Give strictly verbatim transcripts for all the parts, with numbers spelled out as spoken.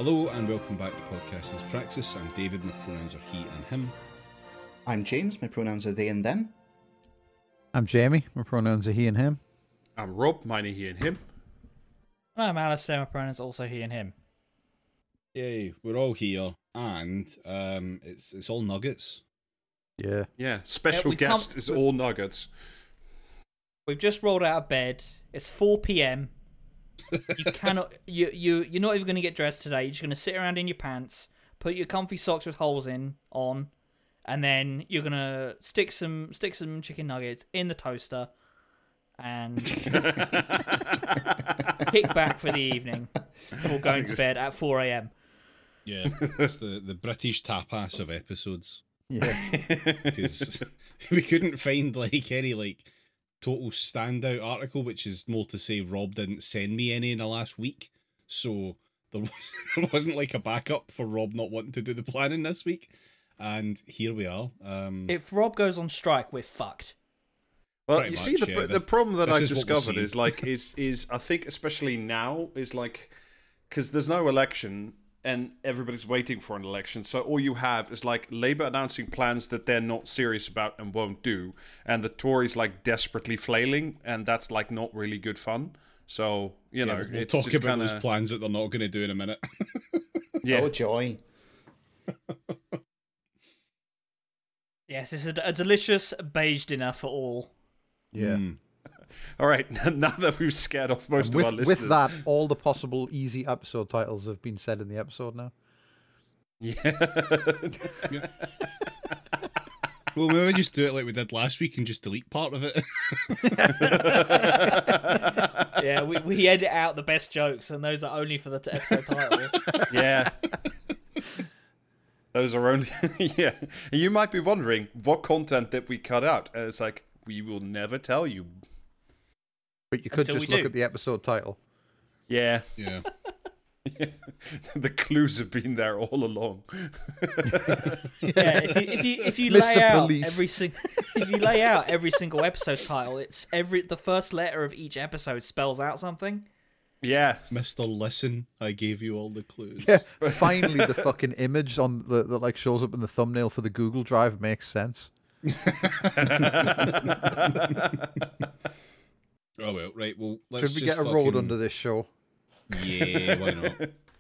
Hello and welcome back to Podcasting's Praxis. I'm David, my pronouns are he and him. I'm James, my pronouns are they and them. I'm Jamie, my pronouns are he and him. I'm Rob, mine are he and him. I'm Alistair, my pronouns are also he and him. Yay, we're all here, and um, it's it's all nuggets. Yeah. Yeah, special we guest can't- is all nuggets. We've just rolled out of bed. It's four p.m. You cannot. You you you're not even going to get dressed today. You're just going to sit around in your pants, put your comfy socks with holes in on, and then you're going to stick some stick some chicken nuggets in the toaster, and kick back for the evening before going to bed at four a.m. Yeah, it's the, the British tapas of episodes. Yeah. Because we couldn't find like any like total standout article, which is more to say Rob didn't send me any in the last week, so there, was, there wasn't like a backup for Rob not wanting to do the planning this week, and here we are. Um, If Rob goes on strike, we're fucked. Well, Pretty you see, much, the yeah, the this- problem that this I is what we're discovered seeing. is like is is I think especially now is like because there's no election and everybody's waiting for an election, so all you have is like Labour announcing plans that they're not serious about and won't do, and the Tories like desperately flailing, and that's like not really good fun. So you know, yeah, we'll it's talk just about kinda, those plans that they're not going to do in a minute. Yeah, Oh, joy. Yes, it's a, a delicious beige dinner for all. Yeah. Mm. all right. Now that we've scared off most And of our with, listeners, with that, all the possible easy episode titles have been said in the episode now. yeah. Well, maybe we just do it like we did last week and just delete part of it. Yeah, we, we edit out the best jokes, and those are only for the t- episode title. Yeah. Those are only yeah. You might be wondering what content did we cut out? And it's like we will never tell you. But you could Until just we look do. at the episode title. Yeah. Yeah. The clues have been there all along. Yeah, if you if you, if you Mister lay out Police. every sing- if you lay out every single episode title, it's every the first letter of each episode spells out something. Yeah. Mister Listen, I gave you all the clues. Yeah. Finally, the fucking image on the that like shows up in the thumbnail for the Google Drive makes sense. Oh well, right. Well, let's Should we just get a road fucking- under this show? Yeah, why not?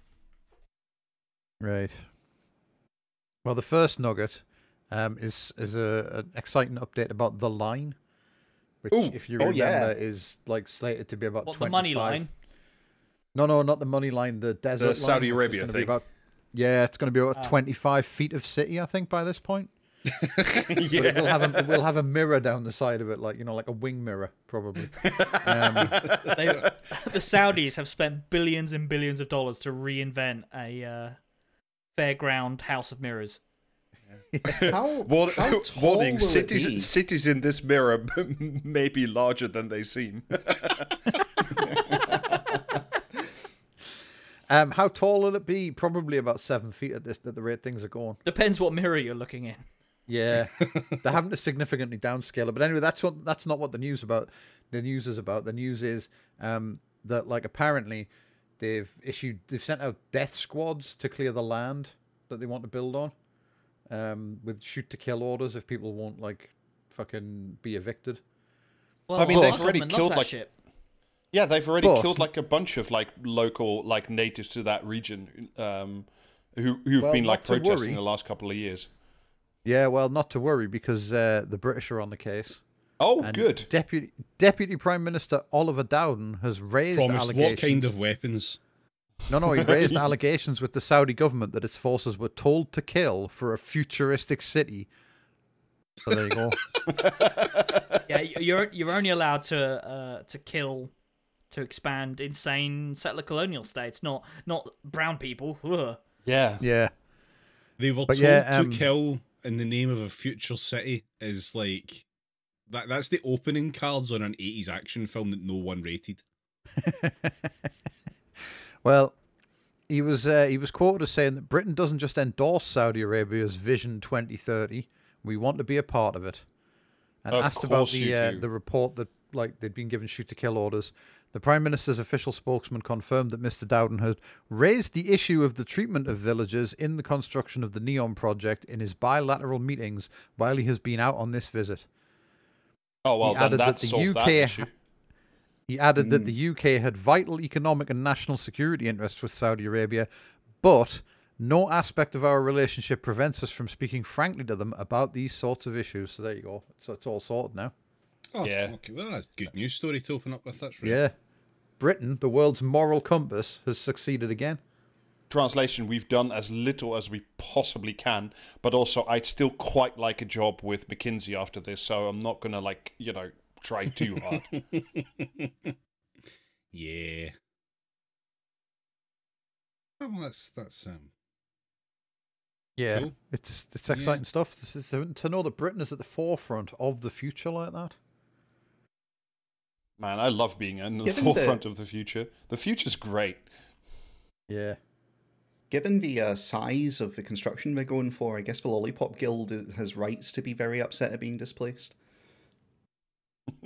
Right. Well, the first nugget um, is is a an exciting update about The Line, which, Ooh, if you oh, remember, yeah. is like slated to be about What, the twenty-five. money line? No, no, not the money line. The desert line, Saudi which is Arabia gonna be thing. About, yeah, it's going to be about Oh. twenty-five feet of city, I think, by this point. But it will Yeah. have a, it will have a mirror down the side of it, like you know, like a wing mirror, probably. Um, They, the Saudis have spent billions and billions of dollars to reinvent a uh, fairground house of mirrors. How, War- how tall warning: will it be? cities cities in this mirror may be larger than they seem. um, how tall will it be? Probably about seven feet at this at the rate things are going. Depends what mirror you're looking in. Yeah, they're having to significantly downscale it. But anyway, that's what that's not what the news about. The news is about. The news is um, that like apparently they've issued they've sent out death squads to clear the land that they want to build on, um, with shoot to kill orders if people won't like fucking be evicted. Well, I mean, our they've already government loves killed, that like- shit. Yeah, they've already But- killed like a bunch of like local like natives to that region, um, who who've Well, been like not to protesting worry. the last couple of years. Yeah, well, not to worry because uh, the British are on the case. Oh, And good. Deputy Deputy Prime Minister Oliver Dowden has raised Promised allegations. what kind of weapons? No, no, he raised allegations with the Saudi government that its forces were told to kill for a futuristic city. So there you go. Yeah, you're you're only allowed to uh, to kill to expand insane settler colonial states, not not brown people. Ugh. Yeah. Yeah. They were But told yeah, um, to kill in the name of a future city is like that. That's the opening cards on an eighties action film that no one rated. Well, he was uh, he was quoted as saying that Britain doesn't just endorse Saudi Arabia's Vision twenty thirty. We want to be a part of it. And Of asked about course the you uh, do. the report that like they'd been given shoot to kill orders. The Prime Minister's official spokesman confirmed that Mister Dowden had raised the issue of the treatment of villagers in the construction of the NEOM project in his bilateral meetings while he has been out on this visit. Oh, well, He then added that that's the solved U that K issue. He added that the U K had vital economic and national security interests with Saudi Arabia, but no aspect of our relationship prevents us from speaking frankly to them about these sorts of issues. So there you go. So it's all sorted now. Oh, Yeah. Okay, well, that's a good news story to open up with. That's right. Yeah. Britain, the world's moral compass, has succeeded again. Translation, we've done as little as we possibly can, but also I'd still quite like a job with McKinsey after this, so I'm not going to, like, you know, try too hard. Yeah. Oh, well, that's that's um. Yeah, Cool. it's it's exciting stuff to, to, to know that Britain is at the forefront of the future like that. Man, I love being in the Given forefront the- of the future. The future's great. Yeah. Given the uh, size of the construction they're going for, I guess the Lollipop Guild i- has rights to be very upset at being displaced. I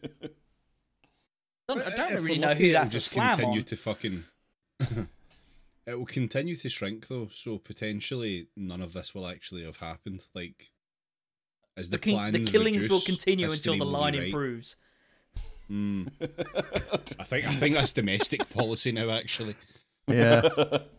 don't, I don't If really we're know lucky, who it'll that's a just slam continue on. to fucking. It will continue to shrink though, so potentially none of this will actually have happened. Like, as the, The, kin- plans the killings will reduce, continue until history the will line rewrite. improves. Mm. I think I think that's domestic policy now. Actually, Yeah.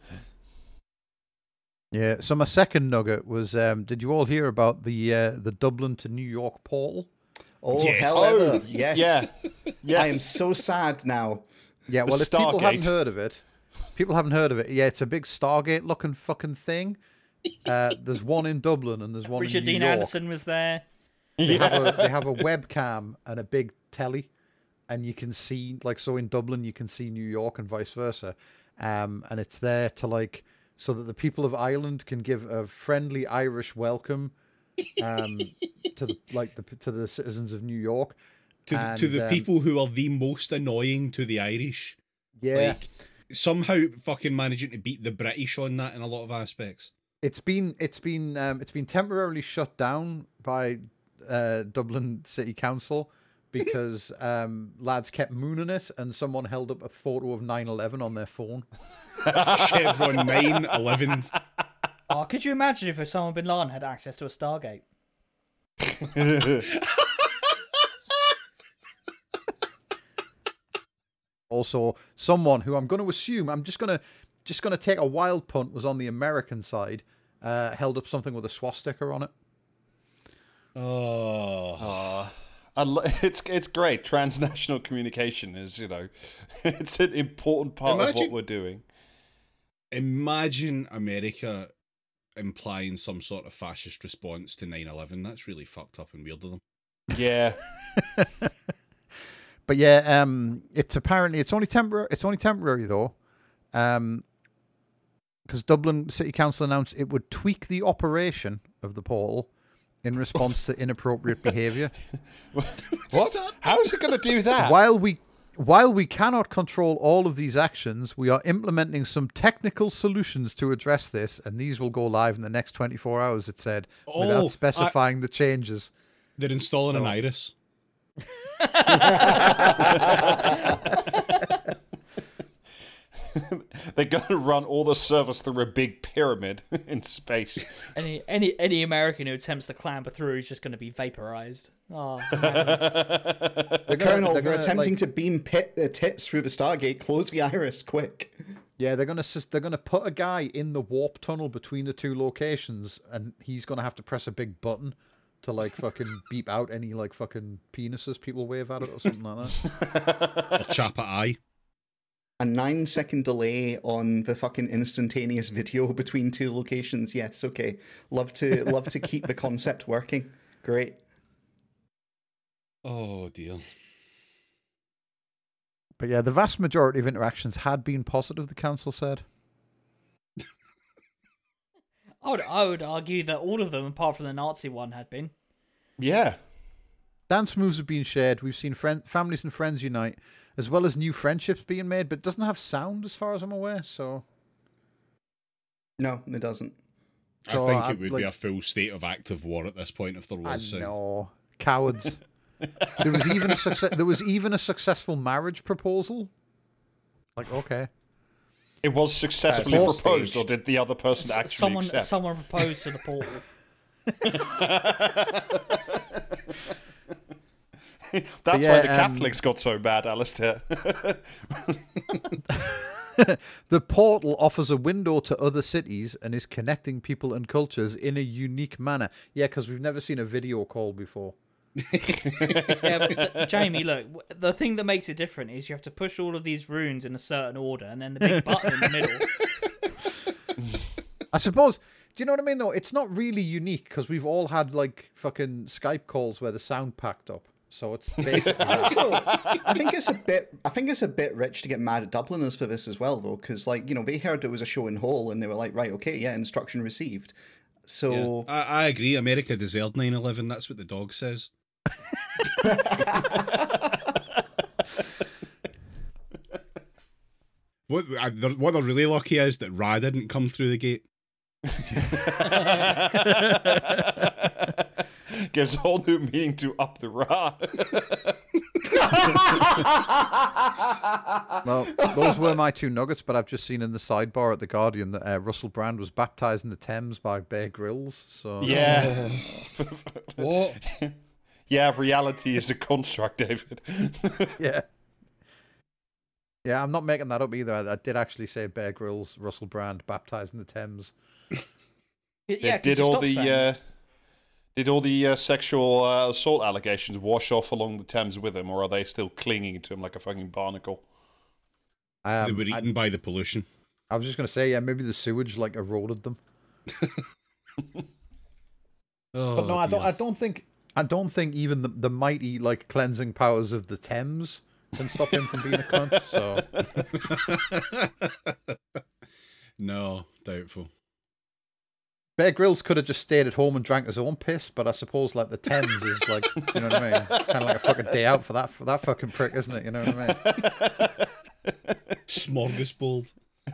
Yeah. So my second nugget was: um, did you all hear about the uh, the Dublin to New York portal? Oh, Yes. hell Oh, ever. Yes. Yeah. Yes. I am so sad now. Yeah. The Well, if people haven't Stargate. heard of it, people haven't heard of it. Yeah, it's a big Stargate looking fucking thing. Uh, there's one in Dublin and there's one Richard in New Dean York. Anderson was there. They have a they have a webcam and a big telly, and you can see, like, so in Dublin you can see New York and vice versa, um, and it's there to, like, so that the people of Ireland can give a friendly Irish welcome, um, to the like the to the citizens of New York. to the, to And, the um, people who are the most annoying to the Irish, Yeah, like somehow fucking managing to beat the British on that in a lot of aspects. it's been it's been um, it's been temporarily shut down by uh, Dublin City Council because um, lads kept mooning it, and someone held up a photo of nine eleven on their phone. Chevron nine eleven. Oh, could you imagine if Osama bin Laden had access to a Stargate? Also, someone who I'm going to assume, I'm just going to just going to take a wild punt, was on the American side, uh, held up something with a swastika on it. Oh, Uh, I lo- it's it's great. Transnational communication is, you know, it's an important part of Imagine- what we're doing. imagine America implying some sort of fascist response to nine eleven. That's really fucked up and weird of them. Yeah. But yeah, um, it's apparently it's only temporary. It's only temporary though, um, because Dublin City Council announced it would tweak the operation of the portal in response to inappropriate behaviour. What? How is it going to do that? While we while we cannot control all of these actions, we are implementing some technical solutions to address this, and these will go live in the next twenty-four hours. It said, Oh, without specifying the changes. They're installing an So- iris. They're going to run all the servers through a big pyramid in space. Any any any American who attempts to clamber through is just going to be vaporized. Oh, man. They're gonna- Colonel, they're we're gonna, attempting like- to beam pit, uh, tits through the Stargate. Close the iris, quick. Yeah, they're gonna sus- they're gonna put a guy in the warp tunnel between the two locations, and he's gonna have to press a big button to, like, fucking beep out any, like, fucking penises people wave at it or something like that. Or chap at eye. A nine second delay on the fucking instantaneous video between two locations. Yes, okay. Love to love to keep the concept working. Great. Oh dear. But yeah, the vast majority of interactions had been positive, the council said. I would I would argue that all of them, apart from the Nazi one, had been. Yeah. Dance moves have been shared. We've seen friend- families and friends unite, as well as new friendships being made, but it doesn't have sound as far as I'm aware, so... No, it doesn't. So, I think I- it would like- be a full state of active war at this point if there I was. uh, know. Cowards. There was even a success. There was even a successful marriage proposal. Like, okay, It was successfully Uh, proposed, stage. or did the other person actually someone accept? someone proposed to the portal. That's yeah, why the um, Catholics got so bad, Alistair. the portal offers a window to other cities and is connecting people and cultures in a unique manner. Yeah, because we've never seen a video call before. Yeah, but the, Jamie, look, w- the thing that makes it different is you have to push all of these runes in a certain order, and then the big button in the middle. I suppose. Do you know what I mean? Though it's not really unique because we've all had like fucking Skype calls where the sound packed up. So it's basically that. So I think it's a bit. I think it's a bit rich to get mad at Dubliners for this as well, though, because like you know they heard it was a show in Hull and they were like, right, okay, yeah, instruction received. So I, I agree. America deserved nine eleven. That's what the dog says. What, I- they're- what they're really lucky is that Ra didn't come through the gate. Gives a whole new meaning to up the Ra. Well, those were my two nuggets, but I've just seen in the sidebar at the Guardian that uh, Russell Brand was baptized in the Thames by Bear Grylls. So Yeah. What? Yeah, reality is a construct, David. yeah, yeah. I'm not making that up either. I, I did actually say Bear Grylls, Russell Brand baptized in the Thames. Yeah, did could you all stop the saying uh, that? did all the uh, sexual uh, assault allegations wash off along the Thames with him, or are they still clinging to him like a fucking barnacle? Um, They were I, eaten by the pollution. I was just gonna say, yeah, maybe the sewage like eroded them. Oh, But no, I don't. dear. I don't think. I don't think even the, the mighty like cleansing powers of the Thames can stop him from being a cunt. So No, doubtful. Bear Grylls could have just stayed at home and drank his own piss, but I suppose like the Thames is like, you know what I mean? Kind of like a fucking day out for that for that fucking prick, isn't it? You know what I mean? Smorgasbord.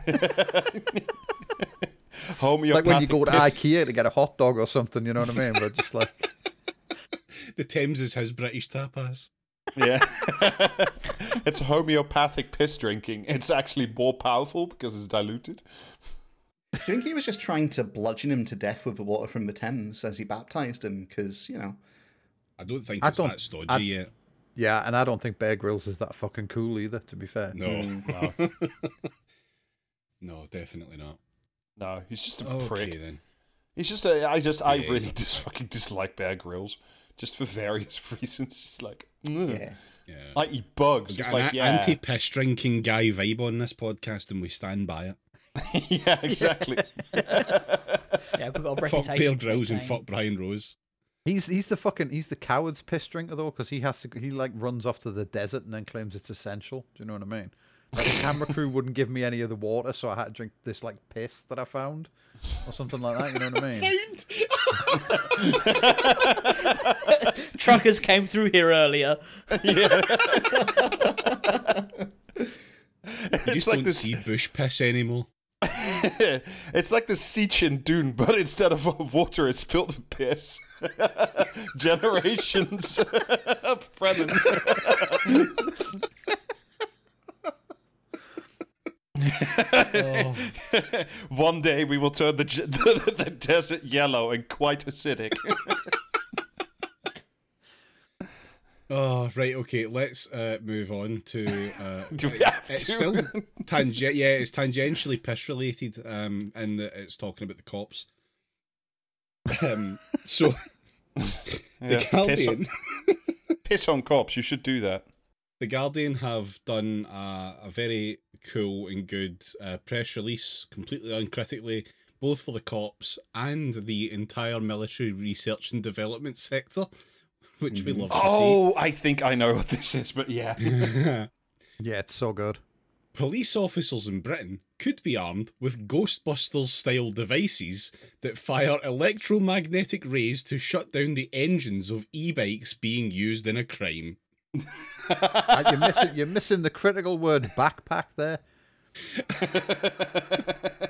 Homeopathic Like when you go to piss- IKEA to get a hot dog or something, you know what I mean? But just like, The Thames is his British tapas. Yeah. It's homeopathic piss drinking. It's actually more powerful because it's diluted. do you think he was just trying to bludgeon him to death with the water from the Thames as he baptized him? Because you know, I don't think I it's don't- that stodgy I- yet. yeah, and I don't think Bear Grylls is that fucking cool either. To be fair, No. No, No, definitely not. no, he's just a Okay, prick. then. He's just a, I just, I Yeah, really he's- just fucking dislike Bear Grylls. Just for various reasons. Just like, ugh. yeah. Yeah. I eat bugs. We've Just got like, an yeah. anti-piss drinking guy vibe on this podcast, and we stand by it. Yeah, exactly. Yeah, we've got a Fuck reputation. Bear to Grylls and maintain. fuck Brian Rose. he's he's the fucking he's the coward's piss drinker though, because he has to he like runs off to the desert and then claims it's essential. Do you know what I mean? Like, the camera crew wouldn't give me any of the water, so I had to drink this like piss that I found, or something like that. You know what I mean? Truckers came through here earlier. You It's just like don't this. see bush piss anymore. It's like the Seachin Dune, but instead of water, it's filled with piss. Generations of Fremen. One day we will turn the, ge- the, the desert yellow and quite acidic. Oh, right, okay, let's uh, move on to... Uh, Do we it's, have it's to? still... Tangent, yeah, it's tangentially piss-related, um, and it's talking about the cops. Um, so, the Yeah, piss, Guardian... on, piss on cops, you should do that. The Guardian have done a, a very cool and good uh, press release, completely uncritically, both for the cops and the entire military research and development sector, which we love to Oh, I think I know what this is, but yeah. see. Yeah, it's so good. Police officers in Britain could be armed with Ghostbusters-style devices that fire electromagnetic rays to shut down the engines of e-bikes being used in a crime. Uh, you're missing you're missing the critical word backpack there.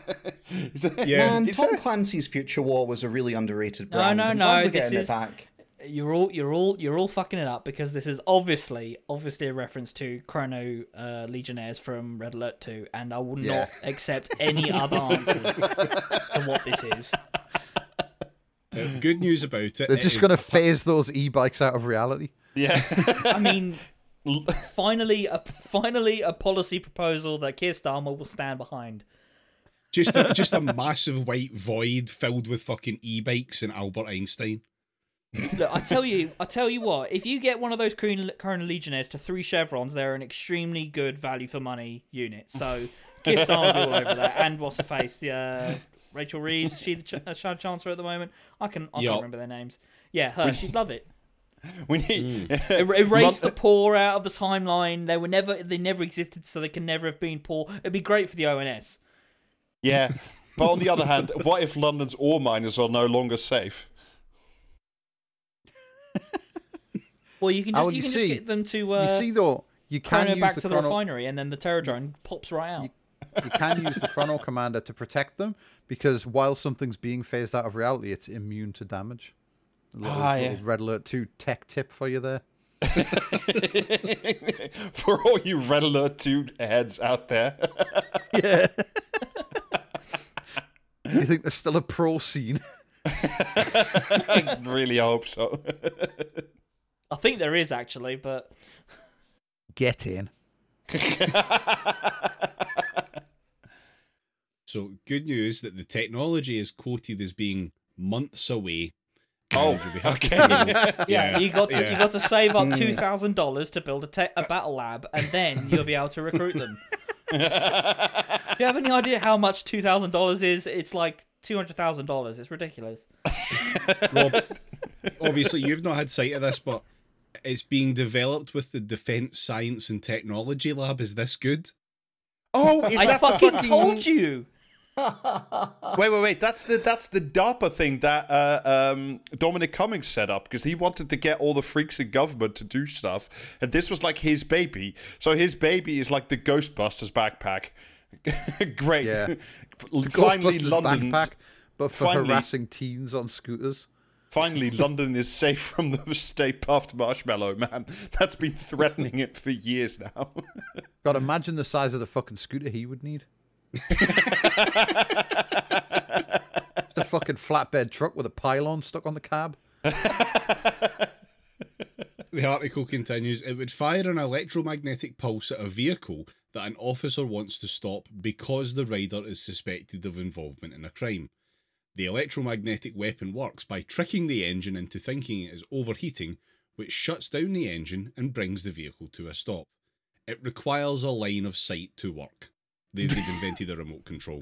Is that- Yeah. Man, Is Tom that- Clancy's Future War was a really underrated No, brand. no, I'm no, glad we're this getting is- it back. You're all you're all you're all fucking it up because this is obviously obviously a reference to Chrono uh, Legionnaires from Red Alert two, and I will Yeah. not accept any other answers to what this is. Uh, good news about it. They're it just is going to a pa- phase those e-bikes out of reality. Yeah. I mean, finally a finally a policy proposal that Keir Starmer will stand behind. just a, just a massive white void filled with fucking e-bikes and Albert Einstein. Look, I tell you, I tell you what. If you get one of those Chrono Legionnaires to three chevrons, they're an extremely good value for money unit. So Keir Starmer will be all over that, and what's her face, the uh, Rachel Reeves, she the ch- uh, Chancellor at the moment. I can I Yup. can't remember their names. Yeah, her. She'd love it. We need Er- Erase the poor out of the timeline. They were never, they never existed, so they can never have been poor. It'd be great for the O N S. Yeah, but on the other hand, what if London's ore miners are no longer safe? Well, you can Oh, just well, you you can see- just get them to uh, you see, though, you can chrono use back the to the chrono. refinery, and then the Terror drone pops right out. You can use the Chrono Commander to protect them because while something's being phased out of reality, it's immune to damage. A little, Ah, little yeah. Red Alert two tech tip for you there. For all you Red Alert two heads out there. Yeah. You think there's still a pro scene? I really hope so. I think there is actually, but Get in. So good news that the technology is quoted as being months away. Oh, And you'll be happy okay. to know- yeah, you got to yeah. you got to save up two thousand dollars to build a te- a battle lab, and then you'll be able to recruit them. Do you have any idea how much two thousand dollars is? It's like two hundred thousand dollars. It's ridiculous. Rob, obviously you've not had sight of this, but it's being developed with the Defence Science and Technology Lab. Is this good? Oh, is I that fucking the fucking... told you. Wait, wait, wait. That's the that's the DARPA thing that uh, um, Dominic Cummings set up because he wanted to get all the freaks in government to do stuff, and this was like his baby. So his baby is like the Ghostbusters backpack. Great. Yeah. Finally, Ghostbusters London. backpack, but for finally- harassing teens on scooters. Finally, London is safe from the Stay Puffed Marshmallow Man. That's been threatening it for years now. God, imagine the size of the fucking scooter he would need. Just a fucking flatbed truck with a pylon stuck on the cab. The article continues, it would fire an electromagnetic pulse at a vehicle that an officer wants to stop because the rider is suspected of involvement in a crime. The electromagnetic weapon works by tricking the engine into thinking it is overheating, which shuts down the engine and brings the vehicle to a stop. It requires a line of sight to work. They've, they've invented a remote control.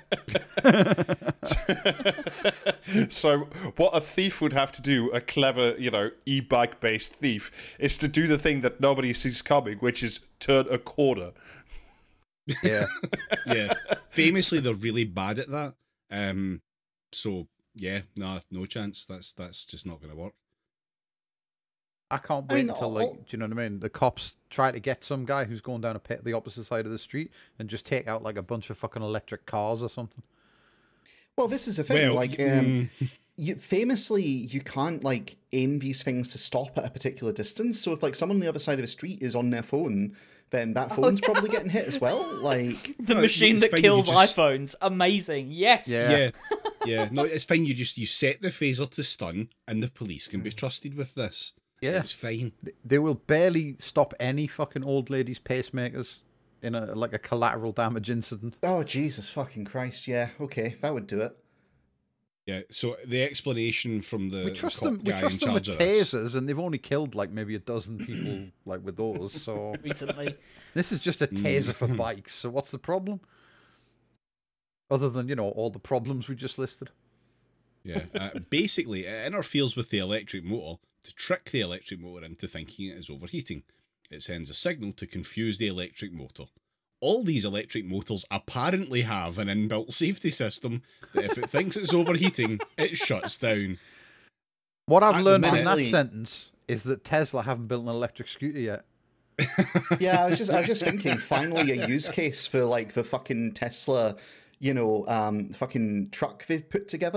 So what a thief would have to do, a clever, you know, e-bike based thief, is to do the thing that nobody sees coming, which is turn a corner. Yeah. Yeah. Famously, they're really bad at that. Um, so, yeah, nah, no chance. That's that's just not going to work. I can't I wait mean, until, all- like, do you know what I mean? The cops try to get some guy who's going down a pit the opposite side of the street and just take out, like, a bunch of fucking electric cars or something. Well, this is the thing. Well, like, um, you famously, you can't like aim these things to stop at a particular distance. So if like someone on the other side of the street is on their phone, then that phone's probably getting hit as well. Like, The No, machine it's that fine, kills you just- iPhones. Amazing. Yes. Yeah. Yeah. Yeah. No, it's fine. You just, you set the phaser to stun and the police can be trusted with this. Yeah. It's fine. They will barely stop any fucking old ladies' pacemakers in a, like, a collateral damage incident. oh Jesus fucking Christ! Yeah, okay, that would do it. Yeah. So the explanation from the We trust cop them. We guy trust in them with charge of this- tasers, and they've only killed like maybe a dozen people like with those. So Recently. this is just a taser for bikes. So what's the problem? Other than, you know, all the problems we just listed. Yeah. Uh, basically, it interferes with the electric motor to trick the electric motor into thinking it is overheating. It sends a signal to confuse the electric motor. All these electric motors apparently have an inbuilt safety system that if it thinks it's overheating, it shuts down. What I've At the learned from minute- that sentence is that Tesla haven't built an electric scooter yet. Yeah, I was just, I was just thinking. Finally, a use case for like the fucking Tesla, you know, um, fucking truck they've put together.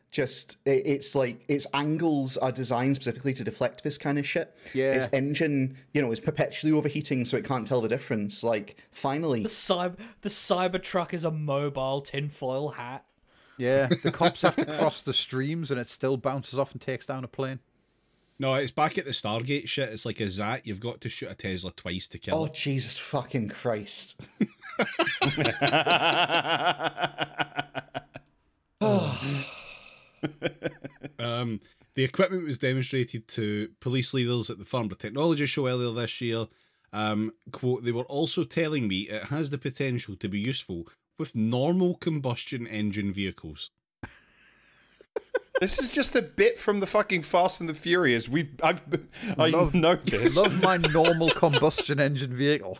Just it, it's like its angles are designed specifically to deflect this kind of shit. Yeah. Its engine, you know, is perpetually overheating, so it can't tell the difference. Like, finally, The cyber the Cybertruck is a mobile tinfoil hat. Yeah, the cops have to cross the streams, and it still bounces off and takes down a plane. No, it's back at the Stargate shit. It's like a Zat. You've got to shoot a Tesla twice to kill oh it. Jesus fucking Christ! Um, the equipment was demonstrated to police leaders at the Farnborough Technology Show earlier this year. Um, quote, they were also telling me it has the potential to be useful with normal combustion engine vehicles. This is just a bit from the fucking Fast and the Furious. We've I've I Love- know this. Love my normal combustion engine vehicle.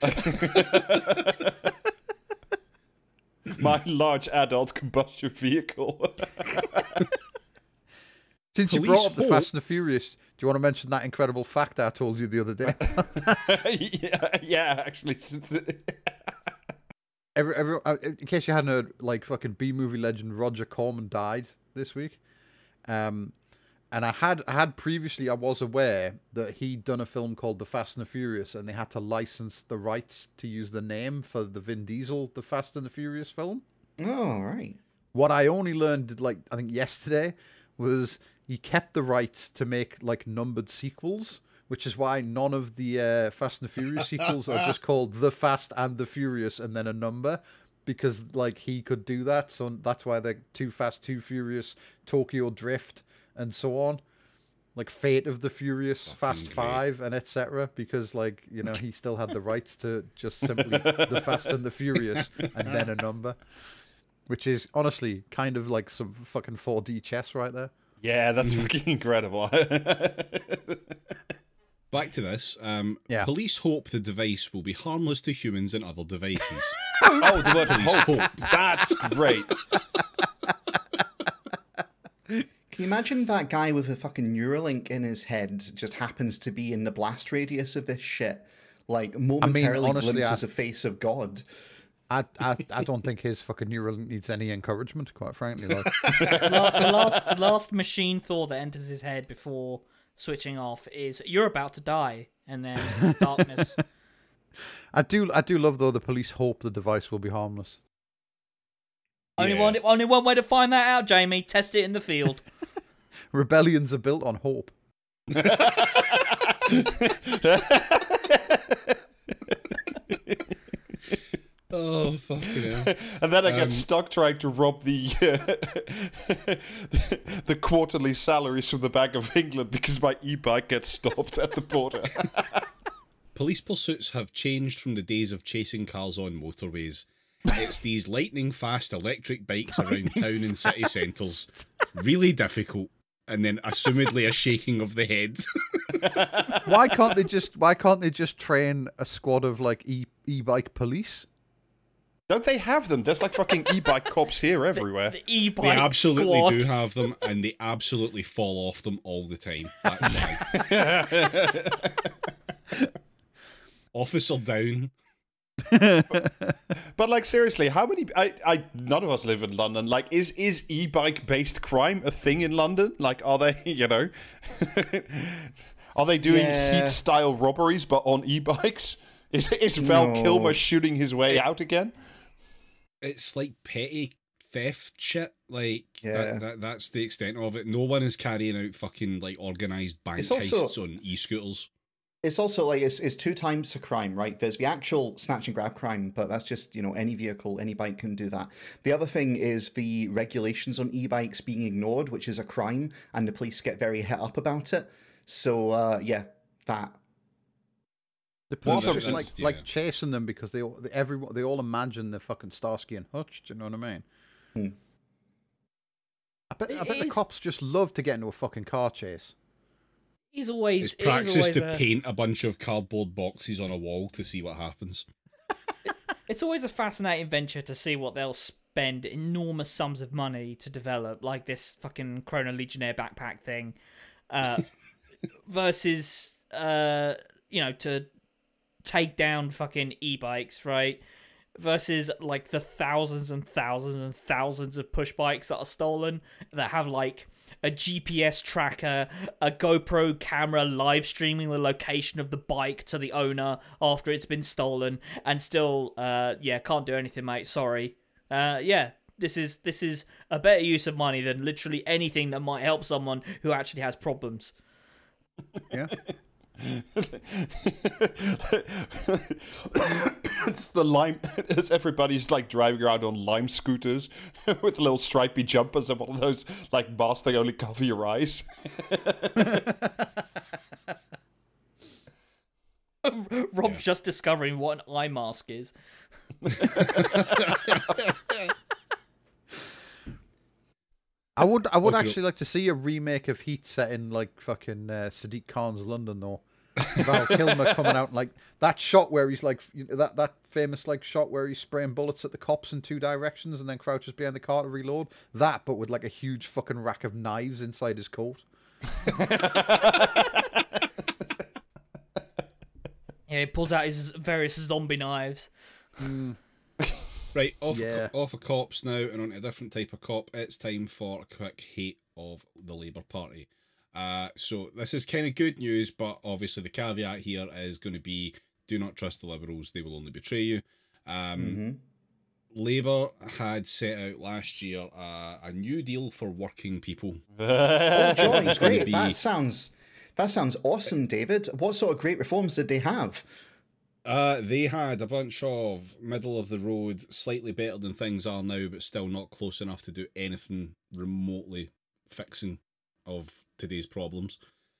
My large adult combustion vehicle. Since you Police brought up the hope- Fast and the Furious, do you want to mention that incredible fact I told you the other day? yeah, yeah, actually, since it, every, every, uh, in case you hadn't heard, like fucking B movie legend Roger Corman died this week. Um, and I had I had previously I was aware that he'd done a film called The Fast and the Furious, and they had to license the rights to use the name for the Vin Diesel The Fast and the Furious film. Oh right. What I only learned, like I think yesterday, was he kept the rights to make like numbered sequels, which is why none of the uh, Fast and the Furious sequels are just called The Fast and the Furious and then a number, because like he could do that. So that's why they're Too Fast, Too Furious, Tokyo Drift, and so on. Like Fate of the Furious, Fast great. Five, and et cetera. Because like you know he still had the rights to just simply The Fast and the Furious and then a number, which is honestly kind of like some fucking four D chess right there. yeah, that's fucking incredible. Back to this. Um, Yeah. Police hope the device will be harmless to humans and other devices. oh, the word Police hope. hope. That's great. Can you imagine that guy with a fucking Neuralink in his head just happens to be in the blast radius of this shit? Like, momentarily honestly, glimpses I- a face of God. I, I I don't think his fucking Neuralink needs any encouragement, quite frankly. Like, La- the last the last machine thought that enters his head before switching off is "You're about to die," and then darkness. I do I do love though the police hope the device will be harmless. Only Yeah. one only one way to find that out, Jamie. Test it in the field. Rebellions are built on hope. Oh, fucking hell. And then I get Um, stuck trying to rob the uh, the quarterly salaries from the Bank of England because my e-bike gets stopped at the border. Police pursuits have changed from the days of chasing cars on motorways. It's these lightning fast electric bikes around town and city centres. Really difficult. And then assumedly a shaking of the head. Why can't they just Why can't they just train a squad of like e e-bike police? Don't they have them? There's like fucking e-bike cops here everywhere. The e-bike They absolutely squad. do have them, and they absolutely fall off them all the time. That's why. Officer down. But like seriously, how many? I, I none of us live in London. Like, is is e-bike based crime a thing in London? Like, are they? You know, are they doing Yeah. heat style robberies but on e-bikes? Is is Val No. Kilmer shooting his way out again? It's like petty theft shit. Like Yeah. that, that that's the extent of it. No one is carrying out fucking like organised bank It's also- heists on e-scooters. It's also like it's, it's two times the crime, right? There's the actual snatch and grab crime, but that's just, you know, any vehicle, any bike can do that. The other thing is the regulations on e-bikes being ignored, which is a crime, and the police get very hit up about it. So uh, yeah, that. The Well, police just that's- like yeah. like chasing them because they all they, everyone they all imagine they're fucking Starsky and Hutch. Do you know what I mean? Hmm. I bet I It bet the is- cops just love to get into a fucking car chase. He's always It's it is practice always to a- paint a bunch of cardboard boxes on a wall to see what happens. It's always a fascinating venture to see what they'll spend enormous sums of money to develop, like this fucking Chrono Legionnaire backpack thing, uh, versus, uh, you know, to take down fucking e-bikes, right? versus like the thousands and thousands and thousands of push bikes that are stolen that have like a G P S tracker, a GoPro camera live streaming the location of the bike to the owner after it's been stolen, and still, uh, yeah, can't do anything, mate. Sorry. Uh, yeah, this is this is a better use of money than literally anything that might help someone who actually has problems. Yeah. It's the lime. It's everybody's like driving around on lime scooters with little stripy jumpers and one of those like masks that only cover your eyes. Rob's yeah. just discovering what an eye mask is. I would, I would okay. actually like to see a remake of Heat set in like fucking uh, Sadiq Khan's London, though. Val Kilmer coming out and like that shot where he's like you know, that that famous like shot where he's spraying bullets at the cops in two directions and then crouches behind the car to reload. That, but with like a huge fucking rack of knives inside his coat. Yeah, he pulls out his various zombie knives. Mm. Right, off, Yeah. of, off of cops now and on to a different type of cop. It's time for a quick hate of the Labour Party. Uh, so this is kind of good news, but obviously the caveat here is going to be do not trust the Liberals, they will only betray you. Um, Mm-hmm. Labour had set out last year uh, a new deal for working people. Oh, Johnny, It's gonna great. be- That sounds that sounds awesome, David. What sort of great reforms did they have? Uh, they had a bunch of middle of the road, slightly better than things are now, but still not close enough to do anything remotely fixing of today's problems.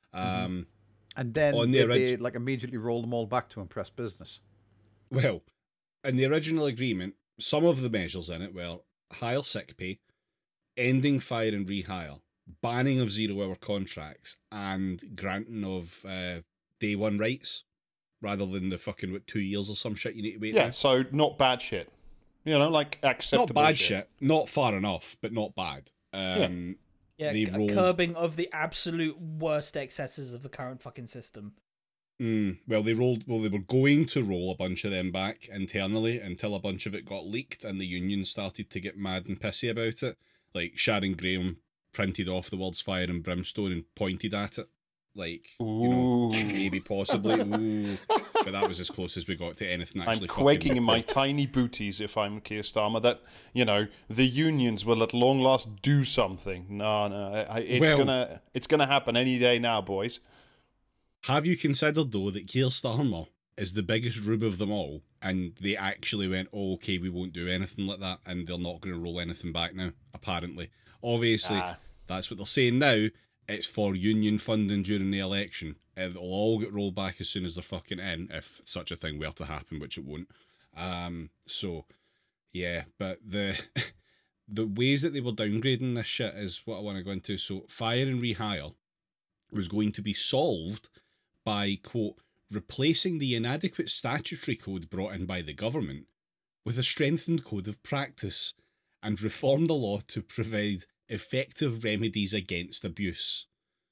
Um, And then On the they, orig- they like immediately roll them all back to impress business. Well, in the original agreement, some of the measures in it were higher sick pay, ending fire and rehire, banning of zero-hour contracts, and granting of uh, day one rights, rather than the fucking, what, two years or some shit you need to wait Yeah, now. so not bad shit. You know, like acceptable Not bad shit. shit. Not far enough, but not bad. Um, Yeah, They c- rolled- curbing of the absolute worst excesses of the current fucking system. mm, well, they rolled. Well, they were going to roll a bunch of them back internally until a bunch of it got leaked, and the union started to get mad and pissy about it. Like Sharon Graham printed off the words "fire and brimstone" and pointed at it, like you know, Ooh. maybe possibly. Ooh. But that was as close as we got to anything actually. I'm quaking fucking- in my tiny booties if I'm Keir Starmer that, you know, the unions will at long last do something. No, no, I, it's Well- gonna it's gonna happen any day now, boys. Have you considered, though, that Keir Starmer is the biggest rube of them all, and they actually went, oh, okay, we won't do anything like that, and they're not going to roll anything back now, apparently. Obviously, Ah. that's what they're saying now. It's for union funding during the election. It'll all get rolled back as soon as they're fucking in, if such a thing were to happen, which it won't. Um, so, yeah, but the the ways that they were downgrading this shit is what I want to go into. So, fire and rehire was going to be solved by, quote, replacing the inadequate statutory code brought in by the government with a strengthened code of practice and reform the law to provide effective remedies against abuse.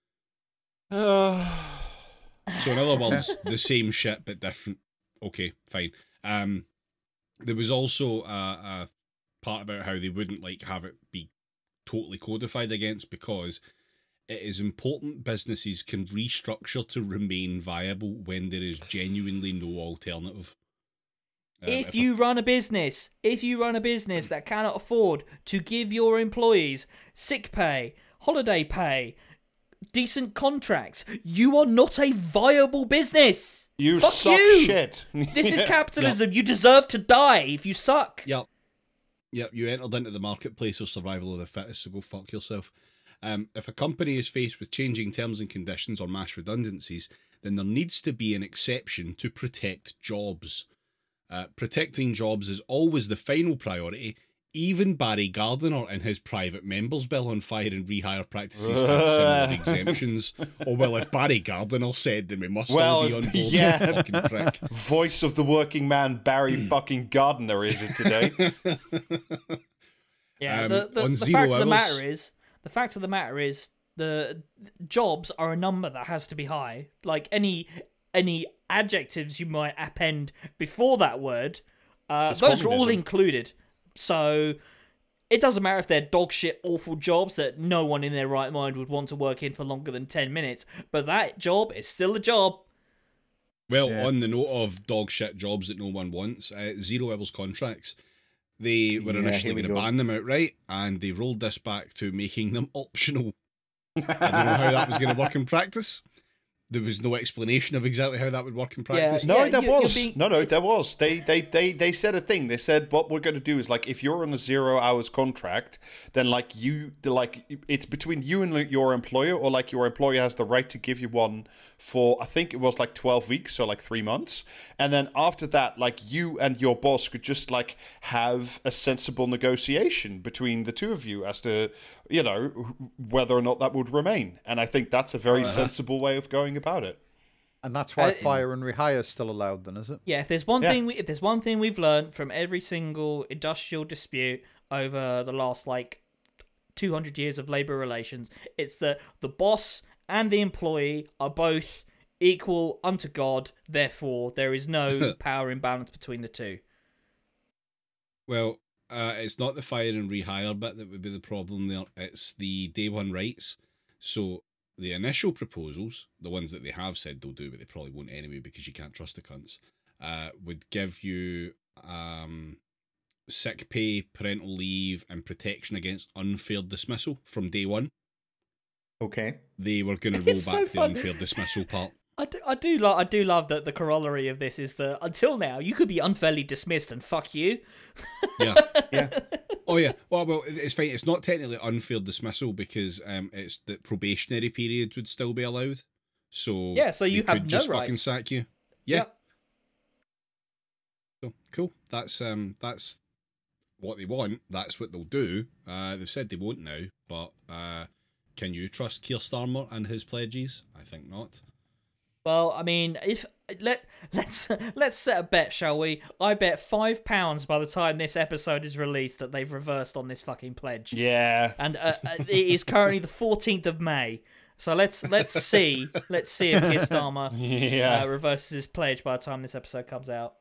Uh, So in other words, the same shit but different. Okay, fine. Um, there was also a, a part about how they wouldn't like have it be totally codified against because it is important businesses can restructure to remain viable when there is genuinely no alternative. Um, if if you run a business, if you run a business that cannot afford to give your employees sick pay, holiday pay, decent contracts, you are not a viable business. you Fuck suck you. shit. This is Yeah. capitalism. You deserve to die if you suck. Yep. Yep, you entered into the marketplace of survival of the fittest, so go fuck yourself. Um, if a company is faced with changing terms and conditions or mass redundancies, then there needs to be an exception to protect jobs. Uh, protecting jobs is always the final priority. Even Barry Gardiner in his private members bill on fire and rehire practices had similar exemptions. Or well, if Barry Gardiner said, then we must Well, all be if- on board. you yeah. fucking prick. Voice of the working man, Barry fucking Gardner, is it today? Yeah, Um, the, the, on the zero fact of the hours- matter is, the fact of the matter is, the jobs are a number that has to be high. Like any any adjectives you might append before that word Uh, It's those are all communism. included. So it doesn't matter if they're dog shit, awful jobs that no one in their right mind would want to work in for longer than ten minutes. But that job is still a job. Well, Yeah. on the note of dog shit jobs that no one wants, uh, Zero Hours contracts, they were Yeah, initially here we going to go. ban them outright, and they rolled this back to making them optional. I don't know how that was going to work in practice. There was no explanation of exactly how that would work in practice. Yeah. No, there you- you're was. being- no, no, it's- there was. They, they, they, they said a thing. They said what we're going to do is like if you're on a zero hours contract, then like you, like it's between you and your employer, or like your employer has the right to give you one for I think it was like twelve weeks, so like three months, and then after that, like you and your boss could just like have a sensible negotiation between the two of you as to you know whether or not that would remain. And I think that's a very sensible way of going about it. And that's why Uh, fire and rehire is still allowed, then, is it? Yeah, if there's one Yeah. thing, we, if there's one thing we've learned from every single industrial dispute over the last like two hundred years of labor relations, it's that the boss and the employee are both equal unto God. Therefore, there is no power imbalance between the two. Well, uh, it's not the fire and rehire bit that would be the problem there. It's the day one rights. So the initial proposals, the ones that they have said they'll do, but they probably won't anyway because you can't trust the cunts, uh, would give you um, sick pay, parental leave, and protection against unfair dismissal from day one. Okay. They were going to roll It's back so the fun. unfair dismissal part. I do, I do, lo- I do love that the corollary of this is that until now you could be unfairly dismissed and fuck you. Yeah. Yeah. Oh yeah. Well, well, it's fine. It's not technically unfair dismissal because um, it's the probationary period would still be allowed. So Yeah, so you they have could no just fucking rights. sack you. Yeah. Yep. So cool. That's um, that's what they want. That's what they'll do. Uh, they've said they won't now, but uh, can you trust Keir Starmer and his pledges? I think not. Well, I mean, if let let's let's set a bet, shall we? I bet five pounds by the time this episode is released that they've reversed on this fucking pledge. Yeah. And uh, uh, it is currently the fourteenth of May. So let's let's see let's see if Keir Starmer Yeah. uh, reverses his pledge by the time this episode comes out.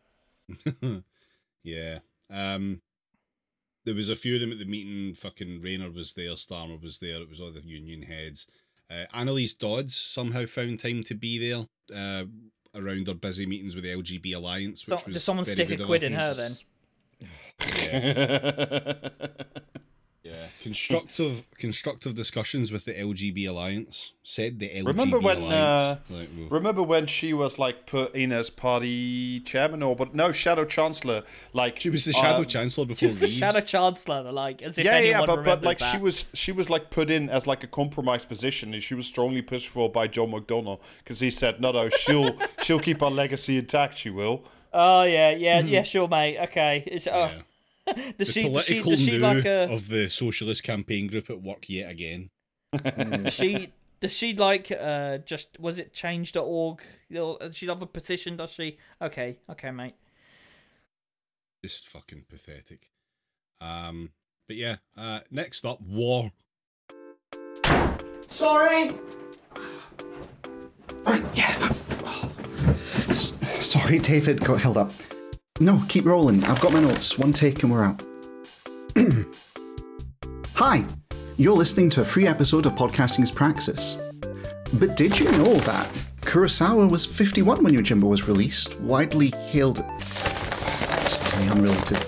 Yeah. Um, there was a few of them at the meeting. Fucking Rayner was there. Starmer was there. It was all the union heads. Uh, Annalise Dodds somehow found time to be there uh, around her busy meetings with the L G B Alliance, So, which was does someone very stick a good of quid her. in her then? Yeah. Yeah. Constructive, constructive discussions with the L G B Alliance. Said the L G B Remember when, Alliance. uh, Like, well, Remember when she was like put in as party chairman or but no shadow chancellor like she was the shadow uh, chancellor She before was the Reeves. Shadow Chancellor, like as if yeah anyone yeah but, but remembers like that. she was she was like put in as like a compromised position and she was strongly pushed for by John McDonnell because he said no no she'll she'll keep our legacy intact, she will. Oh yeah, yeah, yeah, sure, mate. Okay. It's, oh. Yeah. Does The she, does she, political does she nous like a, of the socialist campaign group at work yet again. does she, does she like, uh, just, was it change dot org? Does she have a petition, does she? Okay, okay, mate. Just fucking pathetic. Um, but yeah, uh, next up, war. Sorry. Right, yeah. S- Sorry, David got held up. No, keep rolling. I've got my notes. One take and we're out. Hi, you're listening to a free episode of Podcasting is Praxis. But did you know that Kurosawa was fifty-one when Yojimbo was released, widely hailed... Sorry, unrelated.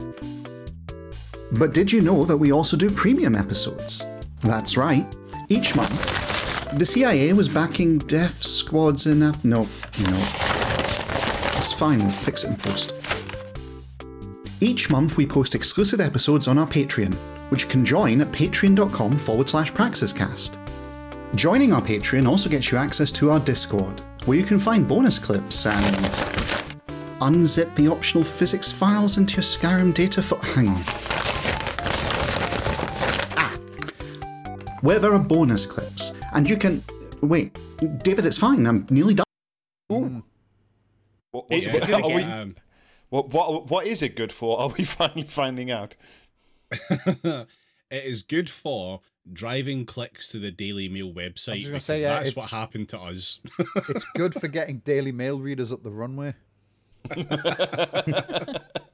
But did you know that we also do premium episodes? That's right. Each month, the C I A was backing death squads in... Af- no, no. It's fine, we'll fix it in post. Each month we post exclusive episodes on our Patreon, which you can join at patreon.com forward slash praxiscast. Joining our Patreon also gets you access to our Discord, where you can find bonus clips and unzip the optional physics files into your Skyrim data fo- hang on. Ah. Where there are bonus clips, and you can... Wait, David, it's fine, I'm nearly done. Ooh. What, What's what- it good are we- again? Um, what, what, what is it good for? Are we finally finding out? it is good for driving clicks to the Daily Mail website just gonna because say, yeah, that's it's- what happened to us. It's good for getting Daily Mail readers up the runway.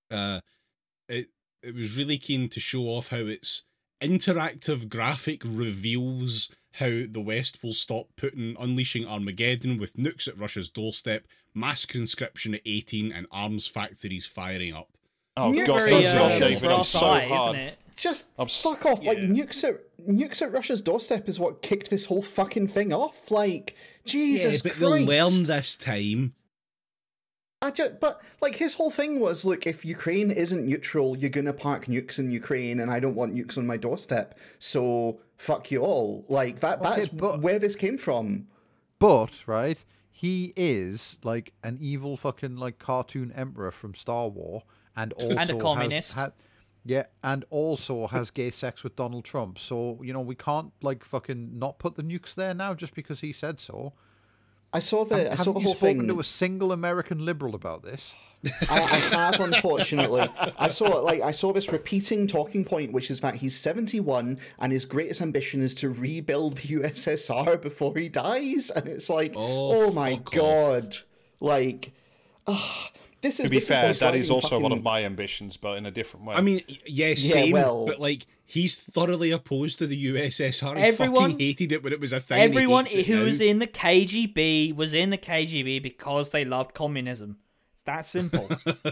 Uh, it it was really keen to show off how its interactive graphic reveals how the West will stop putting unleashing Armageddon with nukes at Russia's doorstep, mass conscription at eighteen, and arms factories firing up. Oh Nuke god, very, so uh, Scott David, I'm so eye, hard. isn't it? Just I'm s- fuck off. Like yeah. nukes at nukes at Russia's doorstep is what kicked this whole fucking thing off. Like Jesus yeah, but Christ. they'll learn this time. I just, but like his whole thing was, look, if Ukraine isn't neutral, you're gonna park nukes in Ukraine, and I don't want nukes on my doorstep. So fuck you all. Like that. Okay, That's but- where this came from. But right, he is like an evil fucking like cartoon emperor from Star Wars, and also And a has- communist. ha- yeah, and also has gay sex with Donald Trump. So you know we can't like fucking not put the nukes there now just because he said so. I saw the. I Haven't saw the you whole spoken thing. to a single American liberal about this? I, I have, unfortunately. I saw like I saw this repeating talking point, which is that he's seventy-one and his greatest ambition is to rebuild the U S S R before he dies, and it's like, Oh, oh, my fuck god, like, ah, this is. To be this fair, what's that is driving also one of fucking- my ambitions, but in a different way. I mean, y- yeah, same, well- but like he's thoroughly opposed to the U S S R. He Everyone- fucking hated it when it was a thing. and he Everyone hates it who now. was in the K G B was in the K G B because they loved communism. It's that simple.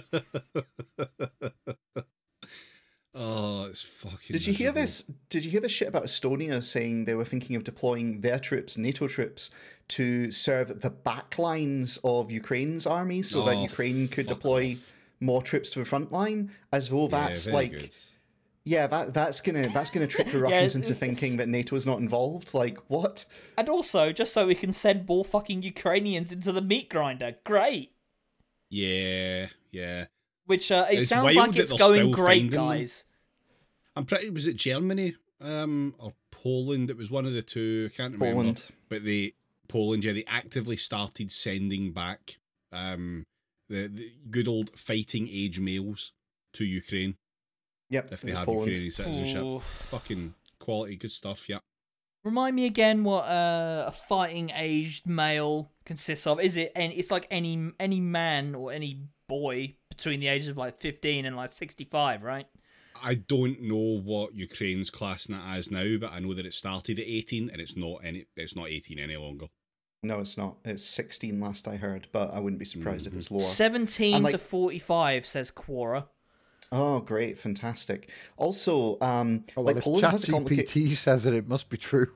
Oh, it's fucking. Did you hear miserable. this? Did you hear this shit about Estonia saying they were thinking of deploying their troops, NATO troops, to serve the back lines of Ukraine's army, so that Oh, Ukraine could fuck deploy off. more troops to the front line? As though Yeah, that's very like, good. yeah, that that's gonna that's gonna trick the Yeah, Russians into it's- thinking that NATO is not involved. Like what? And also, just so we can send more fucking Ukrainians into the meat grinder. Great. Yeah, yeah. Which uh, it It's sounds wild like that it's they're going still great, finding them. guys. I'm pretty. Was it Germany, um, or Poland? It was one of the two. I can't remember. Poland. But they Poland, yeah, they actively started sending back um the, the good old fighting age males to Ukraine Yep. if it they was have Poland. Ukrainian citizenship. Ooh. Fucking quality, good stuff. Yeah. Remind me again what uh, a fighting aged male consists of. Is it? And it's like any any man or any boy between the ages of like fifteen and like sixty-five, right? I don't know what Ukraine's classing it as now, but I know that it started at eighteen and it's not any. It's not eighteen any longer. No, it's not. It's sixteen last I heard, but I wouldn't be surprised if it's lower. Seventeen And, like- to forty-five says Quora. Oh, great, fantastic. Also, um, Oh, well, like if Poland has a complicated. ChatGPT says it, it must be true.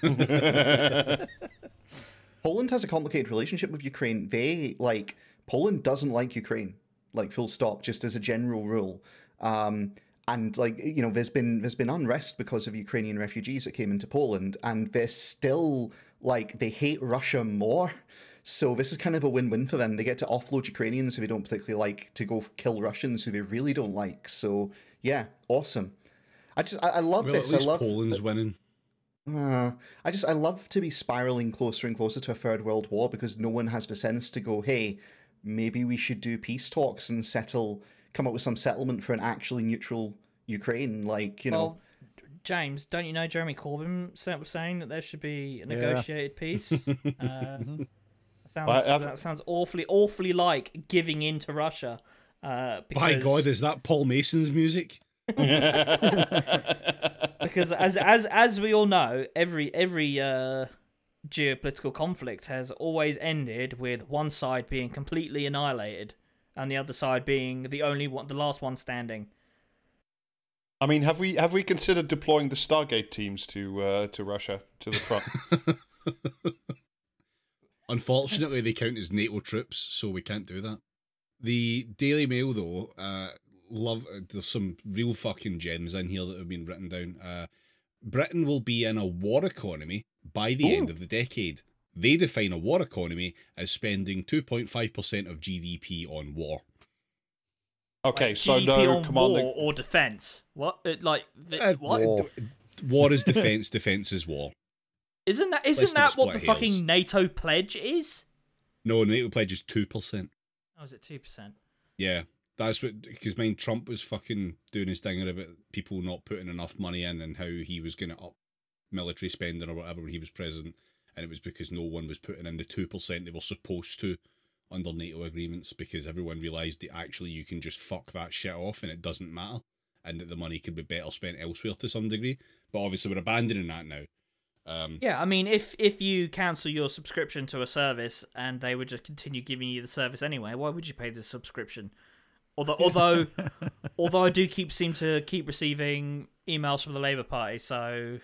Poland has a complicated relationship with Ukraine. They like Poland doesn't like Ukraine, like full stop, just as a general rule. Um, and like you know, there's been there's been unrest because of Ukrainian refugees that came into Poland, and they're still like they hate Russia more. So this is kind of a win-win for them. They get to offload Ukrainians who they don't particularly like to go kill Russians who they really don't like. So yeah, awesome. I just I, I love Well, at this. least I love Poland's winning. uh, I just I love to be spiraling closer and closer to a third world war because no one has the sense to go, hey, maybe we should do peace talks and settle, come up with some settlement for an actually neutral Ukraine. Like you know, Well, James, don't you know Jeremy Corbyn sa- was saying that there should be a negotiated peace? Uh, sounds I- I've- that sounds awfully awfully like giving in to Russia. Uh, because, By God, is that Paul Mason's music? because as as as we all know, every every uh, geopolitical conflict has always ended with one side being completely annihilated and the other side being the only one, the last one standing. I mean, have we have we considered deploying the Stargate teams to uh, to Russia to the front? Unfortunately, they count as NATO troops, so we can't do that. The Daily Mail, though, uh, love. Uh, there's some real fucking gems in here that have been written down. Uh, Britain will be in a war economy by the end of the decade. They define a war economy as spending two point five percent of G D P on war. Okay, Like so G D P no on commanding. war or defense. What? It, like the, Uh, what? War. War is defense, defense is war. Isn't that Let's isn't not that what the split hairs. fucking NATO pledge is? No, NATO pledge is two percent. Oh, is it two percent? Yeah, that's what, because mine Trump was fucking doing his thing about people not putting enough money in and how he was going to up military spending or whatever when he was president. And it was because no one was putting in the two percent they were supposed to under NATO agreements because everyone realised that actually you can just fuck that shit off and it doesn't matter, and that the money could be better spent elsewhere to some degree. But obviously we're abandoning that now. Um, Yeah, I mean, if if you cancel your subscription to a service and they would just continue giving you the service anyway, why would you pay the subscription? Although, although, although I do keep seem to keep receiving emails from the Labour Party, so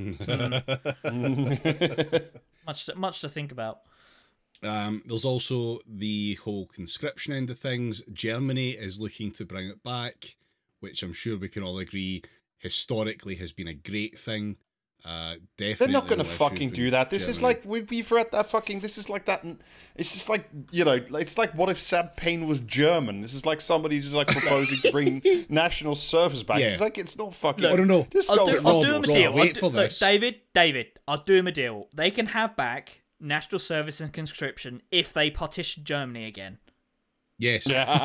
mm, much to, much to think about. Um, there's also the whole conscription end of things. Germany is looking to bring it back, which I'm sure we can all agree historically has been a great thing. Uh, definitely They're not going to no fucking issues do with that. This is Germany. like we- we've read that fucking. This is like that. It's just like, you know. It's like what if Sam Payne was German? This is like somebody who's like proposing to bring national service back. Yeah. It's like it's not fucking. I don't know. Just I'll go do, with I'll it. do Rob, him a Rob, deal. wait I'll do, for look, this. David, David, I'll do him a deal. They can have back national service and conscription if they partition Germany again. Yes.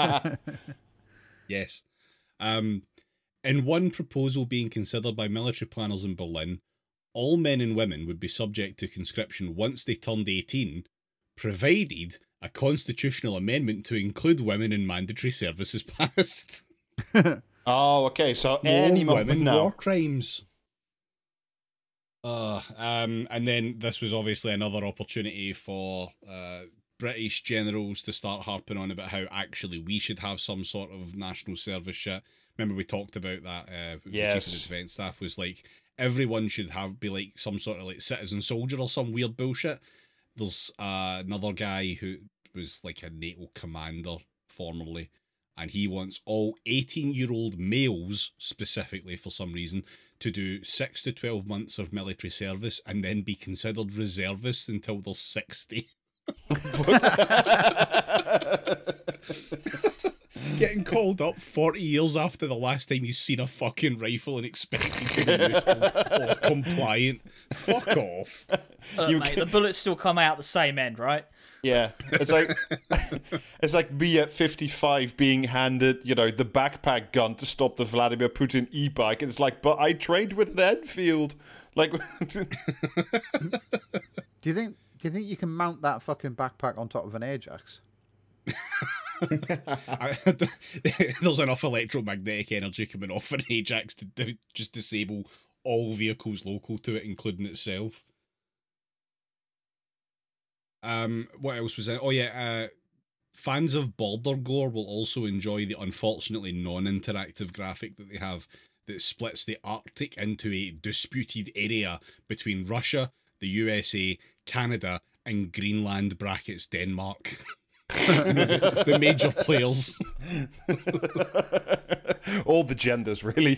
Yes. Um, in one proposal being considered by military planners in Berlin, all men and women would be subject to conscription once they turned eighteen, provided a constitutional amendment to include women in mandatory service is passed. Oh, okay. So More any moment women, now. war crimes. Uh, um, and then this was obviously another opportunity for uh, British generals to start harping on about how actually we should have some sort of national service shit. Remember we talked about that? Uh, the Yes. chief of the defence staff was like, everyone should have be like some sort of like citizen soldier or some weird bullshit. There's uh, another guy who was like a NATO commander formerly, and he wants all eighteen-year-old males, specifically for some reason, to do six to twelve months of military service and then be considered reservists until they're sixty. Getting called up forty years after the last time you've seen a fucking rifle and expecting to be useful or compliant. Fuck off. Look, You mate, can- the bullets still come out the same end, right? Yeah, it's like it's like me at fifty-five being handed, you know, the backpack gun to stop the Vladimir Putin e-bike, and it's like, but I trained with an Enfield. Like, Do you think? Do you think you can mount that fucking backpack on top of an Ajax? I, there's enough electromagnetic energy coming off an Ajax to do, just disable all vehicles local to it, including itself. Um, what else was in? Oh yeah, uh, fans of Border Gore will also enjoy the unfortunately non-interactive graphic that they have that splits the Arctic into a disputed area between Russia, the U S A, Canada, and Greenland brackets Denmark. the, the major players. all the genders, really.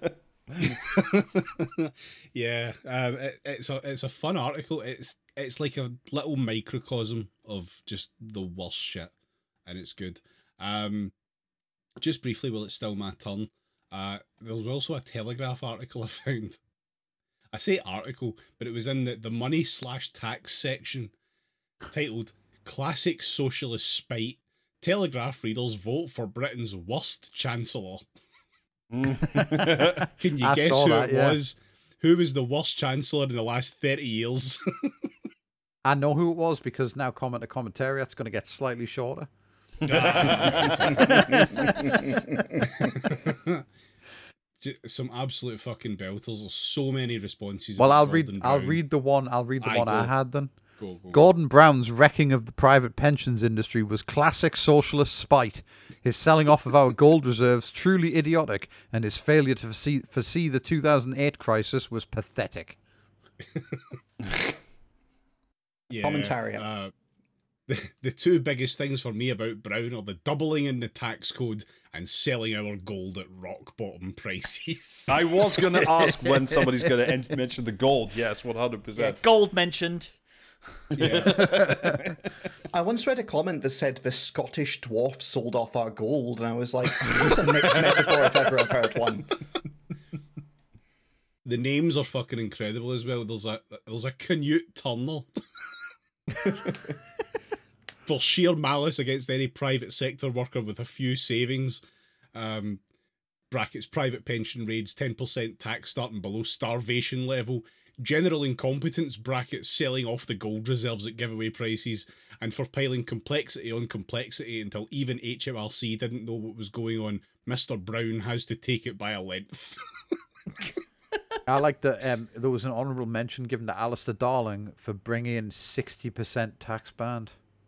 Yeah, um, it, it's a it's a fun article. It's it's like a little microcosm of just the worst shit, and it's good. Um, just briefly, while it's still my turn, uh, there was also a Telegraph article I found. I say article, but it was in the, the money slash tax section, titled "Classic Socialist Spite." Telegraph readers vote for Britain's worst chancellor. Can you I guess saw who that, it yeah. was? Who was the worst chancellor in the last thirty years? I know who it was because now comment to commentary, it's going to get slightly shorter. J- Some absolute fucking belters. There's so many responses. Well, about I'll Gordon read. I'll Brown. read the one. I'll read the Aye, one I go. had then. Go, go. Gordon Brown's wrecking of the private pensions industry was classic socialist spite. His selling off of our gold reserves truly idiotic, and his failure to foresee, foresee the two thousand eight crisis was pathetic. Yeah, Commentary. Uh, the, the two biggest things for me about Brown are the doubling in the tax code and selling our gold at rock bottom prices. I was going to ask when somebody's going to en- mention the gold. Yes, one hundred Yeah, percent. gold mentioned. Yeah. I once read a comment that said the Scottish dwarf sold off our gold, and I was like, "That's a mixed metaphor if ever I've heard one." The names are fucking incredible as well. There's a there's a Canute Turner. For sheer malice against any private sector worker with a few savings. Um, brackets, private pension raids, ten percent tax starting below starvation level. general incompetence brackets selling off the gold reserves at giveaway prices, and for piling complexity on complexity until even H M R C didn't know what was going on. Mister Brown has to take it by a length. I like that um, there was an honourable mention given to Alistair Darling for bringing in sixty percent tax band.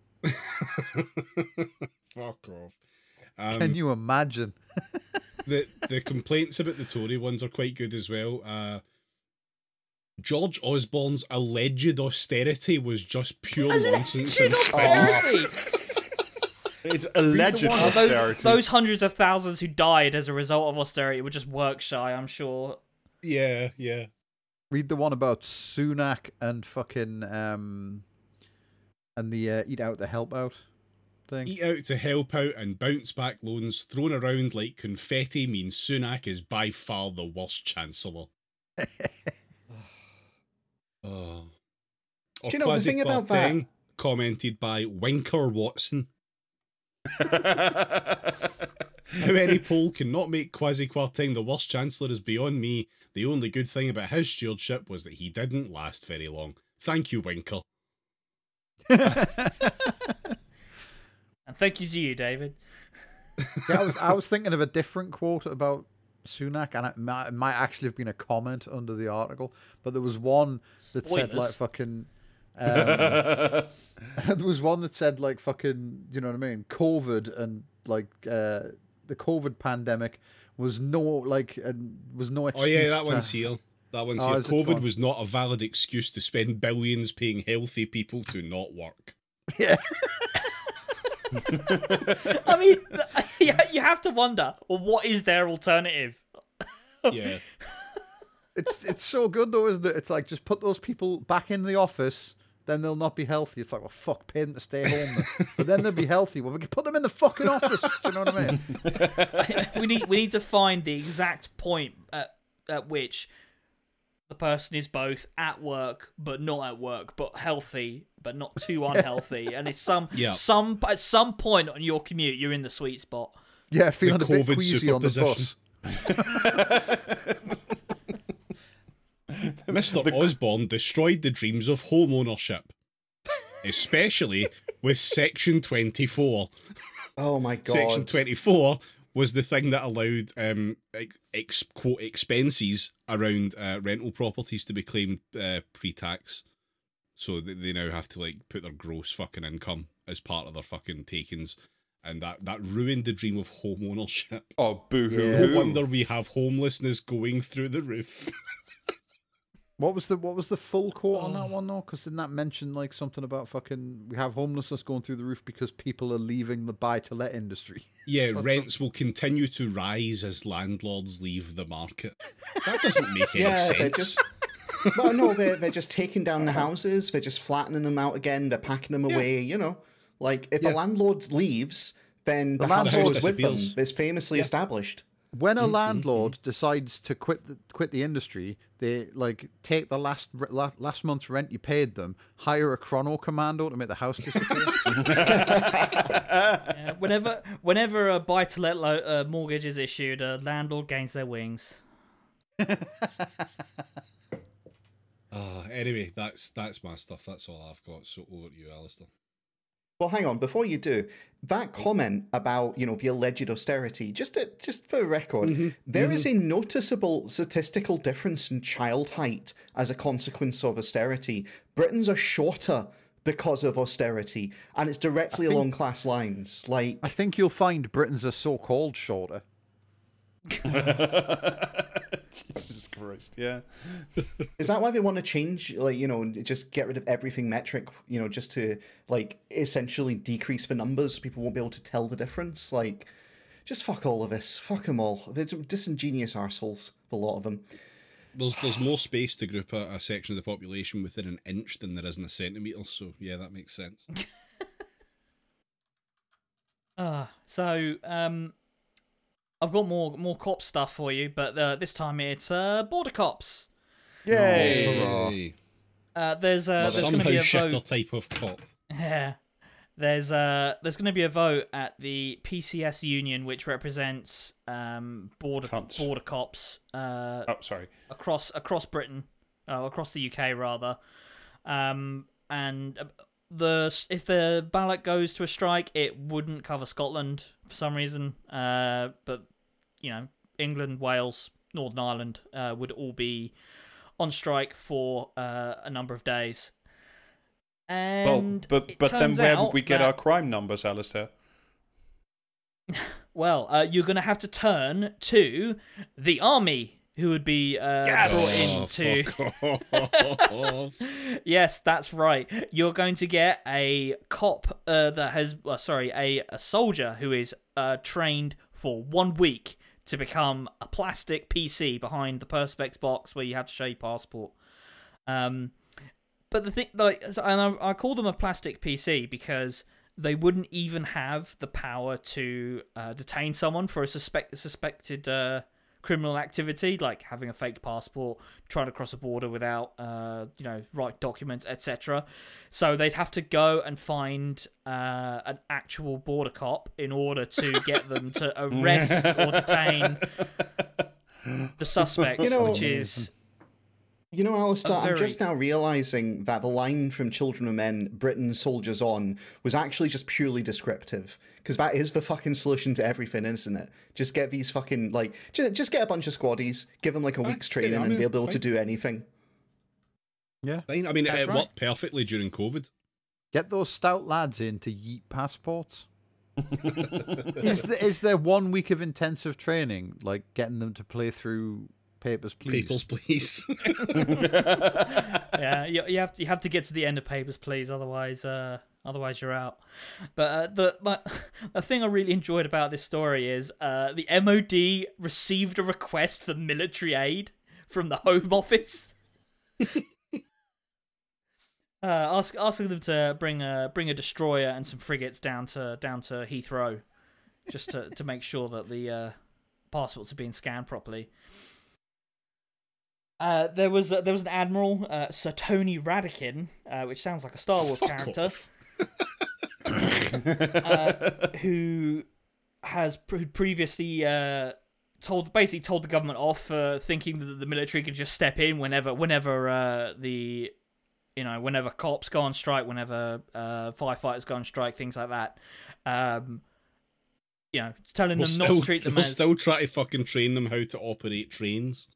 Fuck off. Um, Can you imagine? the the complaints about the Tory ones are quite good as well. Uh, George Osborne's alleged austerity was just pure nonsense and spin. It's alleged Oh, those, austerity. those hundreds of thousands who died as a result of austerity were just work shy, I'm sure. Yeah, yeah. Read the one about Sunak and fucking um and the uh, eat out to help out thing. Eat out to help out and bounce back loans thrown around like confetti means Sunak is by far the worst chancellor. Oh. Or Do you know the thing about that? Kwarteng, commented by Winker Watson. How any poll cannot make Kwasi Kwarteng the worst chancellor is beyond me. The only good thing about his stewardship was that he didn't last very long. Thank you, Winker. And thank you to you, David. Yeah, I was I was thinking of a different quote about Sunak, and it might, it might actually have been a comment under the article, but there was one that said like Spoilers. fucking. Um, there was one that said like fucking, you know what I mean, COVID and like uh, the COVID pandemic was no like uh, was no. Oh yeah, that excuse one's to- here. That one's Oh, here. is it COVID gone? was not a valid excuse to spend billions paying healthy people to not work. Yeah. I mean, you you have to wonder, well, what is their alternative? Yeah. It's it's so good though, isn't it? It's like just put those people back in the office, then they'll not be healthy. It's like, well, fuck, pay them to stay home, then. But then they'll be healthy. Well, we can put them in the fucking office. Do you know what I mean? we need we need to find the exact point at at which the person is both at work but not at work, but healthy but not too unhealthy, and it's some Yeah. some at some point on your commute you're in the sweet spot. Yeah, feeling a bit COVID queasy on the superposition. bus. Mister Osborne destroyed the dreams of home ownership, especially with Section twenty-four. Oh my god. Section twenty-four was the thing that allowed um, ex, ex, quote, expenses around uh, rental properties to be claimed uh, pre-tax. So they, they now have to like put their gross fucking income as part of their fucking takings. And that, that ruined the dream of home ownership. Oh, boo-hoo. Yeah. No wonder we have homelessness going through the roof. What was the what was the full quote on that one though? Because didn't that mention like something about fucking we have homelessness going through the roof because people are leaving the buy to let industry? Yeah, rents will continue to rise as landlords leave the market. That doesn't make any Yeah, sense. they're just. Well, no, they're they're just taking down the houses. They're just flattening them out again. They're packing them away. You know, like if Yeah. the landlord leaves, then the, The house landlord goes with them. disappears. It's famously established. When a landlord decides to quit the, quit the industry, they like take the last re- la- last month's rent you paid them, hire a chrono commando to make the house disappear. Yeah, whenever whenever a buy to let lo- uh, mortgage is issued, a landlord gains their wings. Uh, anyway, that's that's my stuff. That's all I've got. So over to you, Alistair. Well, hang on. Before you do, that comment about, you know, the alleged austerity, just to, just for a record, there is a noticeable statistical difference in child height as a consequence of austerity. Britons are shorter because of austerity, and it's directly think- along class lines. Like, I think you'll find Britons are so-called shorter. Jesus Christ, yeah. is that why they want to change, like, you know, just get rid of everything metric, you know, just to, like, essentially decrease the numbers so people won't be able to tell the difference? Like, just fuck all of this. Fuck them all. They're disingenuous arseholes, a lot of them. There's there's more space to group a, a section of the population within an inch than there is in a centimetre. So yeah, that makes sense. Ah, so um, I've got more more cop stuff for you, but uh, this time it's uh, border cops. Yay! Uh, there's uh, there's going to Somehow be a shitter vote. type of cop. Yeah, there's uh there's going to be a vote at the P C S union, which represents um border Cunts. border cops uh Oh, sorry. across across Britain. uh, across the U K rather. Um, and the if the ballot goes to a strike, it wouldn't cover Scotland for some reason. Uh, but you know, England, Wales, Northern Ireland uh, would all be on strike for uh, a number of days. And well, but it but then turns where would out we get that- our crime numbers, Alistair? Well, uh, you're going to have to turn to the army, who would be uh, Yes! brought in Oh, to. fuck off. Yes, that's right. You're going to get a cop uh, that has, well, sorry, a, a soldier who is uh, trained for one week to become a plastic P C behind the Perspex box where you have to show your passport. Um, but the thing, like, and I, I call them a plastic P C because they wouldn't even have the power to uh, detain someone for a suspect suspected uh, criminal activity, like having a fake passport, trying to cross a border without, uh, you know, right documents, et cetera. So they'd have to go and find uh, an actual border cop in order to get them to arrest or detain the suspect, You know- which is. You know, Alistair, A I'm very- just now realizing that the line from Children of Men, Britain soldiers on, was actually just purely descriptive. Because that is the fucking solution to everything, isn't it? Just get these fucking, like, just, just get a bunch of squaddies, give them like a week's get it, training, I and mean, they'll be able to fine. do anything. Yeah. Fine. I mean, That's it right. worked perfectly during COVID. Get those stout lads in to yeet passports. is, there, is there one week of intensive training, like getting them to play through Papers, Please? Peoples, please. Yeah, you, you have to you have to get to the end of Papers, Please, otherwise uh otherwise you're out. But uh, the my, the thing I really enjoyed about this story is uh the M O D received a request for military aid from the Home Office. Uh, ask, asking them to bring a bring a destroyer and some frigates down to down to Heathrow, just to, to make sure that the uh, passports are being scanned properly. Uh, there was uh, there was an admiral, uh, Sir Tony Radakin, uh, which sounds like a Star Wars Fuck character, off. uh, who has pre- previously uh, told basically told the government off for thinking that the military could just step in whenever whenever uh, the you know whenever cops go on strike, whenever uh, firefighters go on strike, things like that. Um, you know, telling We'll them still, not to treat them we'll as still try to fucking train them how to operate trains.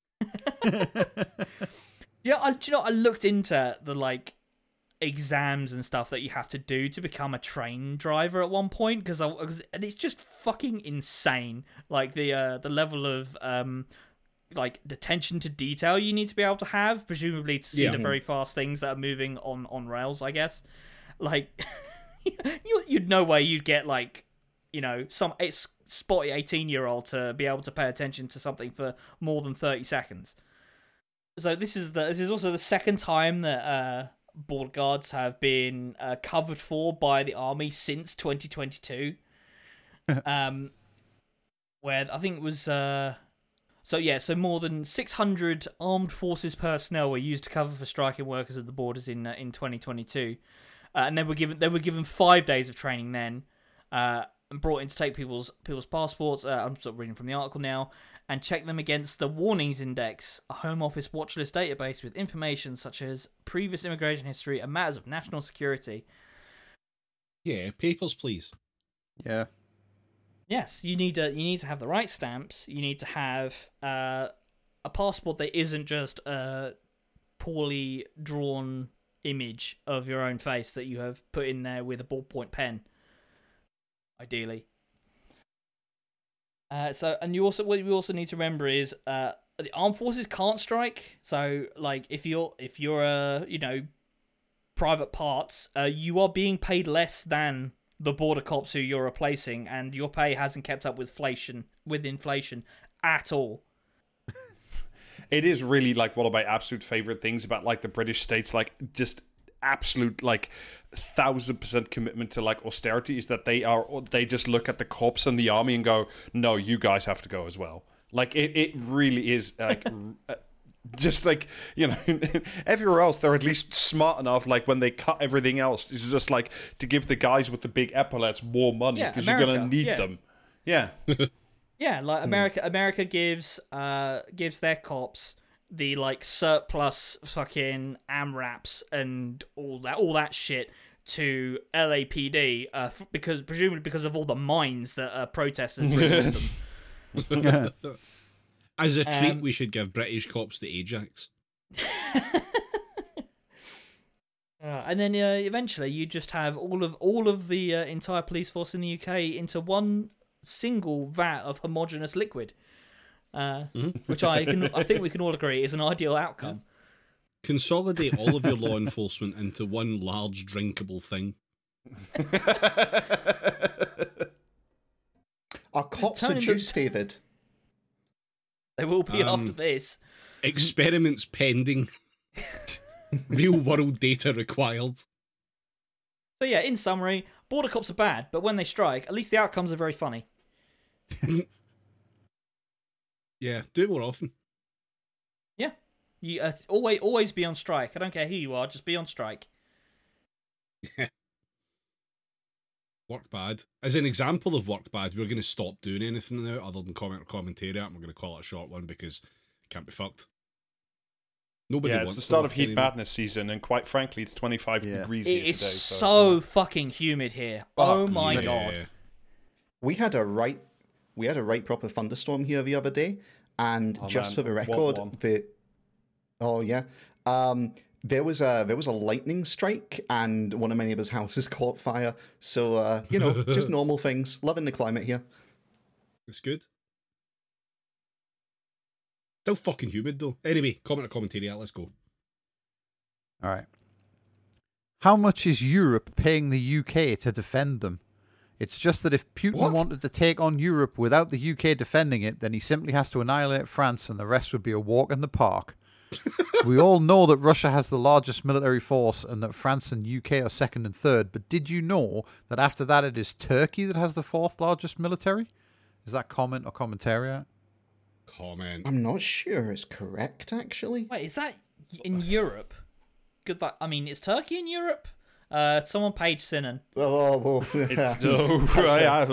Yeah, I, do you know, I looked into the like exams and stuff that you have to do to become a train driver at one point because I was, and it's just fucking insane. Like the uh, the level of um like attention to detail you need to be able to have, presumably to see Yeah. the very fast things that are moving on on rails. I guess, like you you'd know where you'd get like you know some it's spotty eighteen year old to be able to pay attention to something for more than thirty seconds. So this is the this is also the second time that uh, board guards have been uh, covered for by the army since twenty twenty-two. um, where I think it was uh, so yeah, so more than six hundred armed forces personnel were used to cover for striking workers at the borders in uh, in twenty twenty-two, uh, and they were given they were given five days of training then, uh, and brought in to take people's people's passports. Uh, I'm sort of reading from the article now. And check them against the Warnings Index, a Home Office watch list database with information such as previous immigration history and matters of national security. Yeah, papers, please. Yeah. Yes, you need to you need to have the right stamps. You need to have uh, a passport that isn't just a poorly drawn image of your own face that you have put in there with a ballpoint pen. Ideally. Uh, so, and you also what you also need to remember is uh, the armed forces can't strike. So, like, if you're if you're a you know private parts, uh, you are being paid less than the border cops who you're replacing, and your pay hasn't kept up with inflation with inflation at all. It is really like one of my absolute favorite things about like the British states, like just absolute like thousand percent commitment to like austerity is that they are they just look at the cops and the army and go, no, you guys have to go as well. Like it, it really is like just like, you know, everywhere else they're at least smart enough, like when they cut everything else, it's just like to give the guys with the big epaulets more money Yeah, because you're gonna America, need yeah. them. Yeah. Yeah, like America, America gives uh gives their cops the like surplus fucking AMRAPs and all that all that shit to L A P D uh, f- because presumably because of all the mines that uh, protesters bring with them. As a treat, Um, we should give British cops the Ajax. Uh, and then uh, eventually you just have all of all of the uh, entire police force in the U K into one single vat of homogeneous liquid, uh, which I can I think we can all agree is an ideal outcome. Consolidate all of your law enforcement into one large drinkable thing. Are cops a Turning juice, them- David? They will be Um, after this. Experiments pending. Real world data required. So yeah, in summary, border cops are bad, but when they strike, at least the outcomes are very funny. Yeah, do it more often. Yeah, you uh, always always be on strike. I don't care who you are, just be on strike. Work bad. As an example of work bad, we're going to stop doing anything now other than comment or commentary, and we're going to call it a short one because it can't be fucked. Nobody Yeah, wants it's the to start work of heat anymore. madness season, and quite frankly, it's twenty-five Yeah. degrees It here is today. so fucking humid here. Oh, Oh, my Yeah. god. We had a right, we had a right proper thunderstorm here the other day, and Oh, just man, for the what record, one? the oh yeah, um, there was a there was a lightning strike, and one of my neighbors' houses caught fire. So uh, you know, just normal things. Loving the climate here. It's good. Still fucking humid though. Anyway, comment or commentary, let's go. All right. How much is Europe paying the U K to defend them? It's just that if Putin What? wanted to take on Europe without the U K defending it, then he simply has to annihilate France and the rest would be a walk in the park. We all know that Russia has the largest military force and that France and U K are second and third, but did you know that after that it is Turkey that has the fourth largest military? Is that comment or commentary? Comment. I'm not sure it's correct actually. Wait, is that in Europe? Good. That I mean, is Turkey in Europe? Uh, someone page Sinan. Oh, oh, oh. It's no right.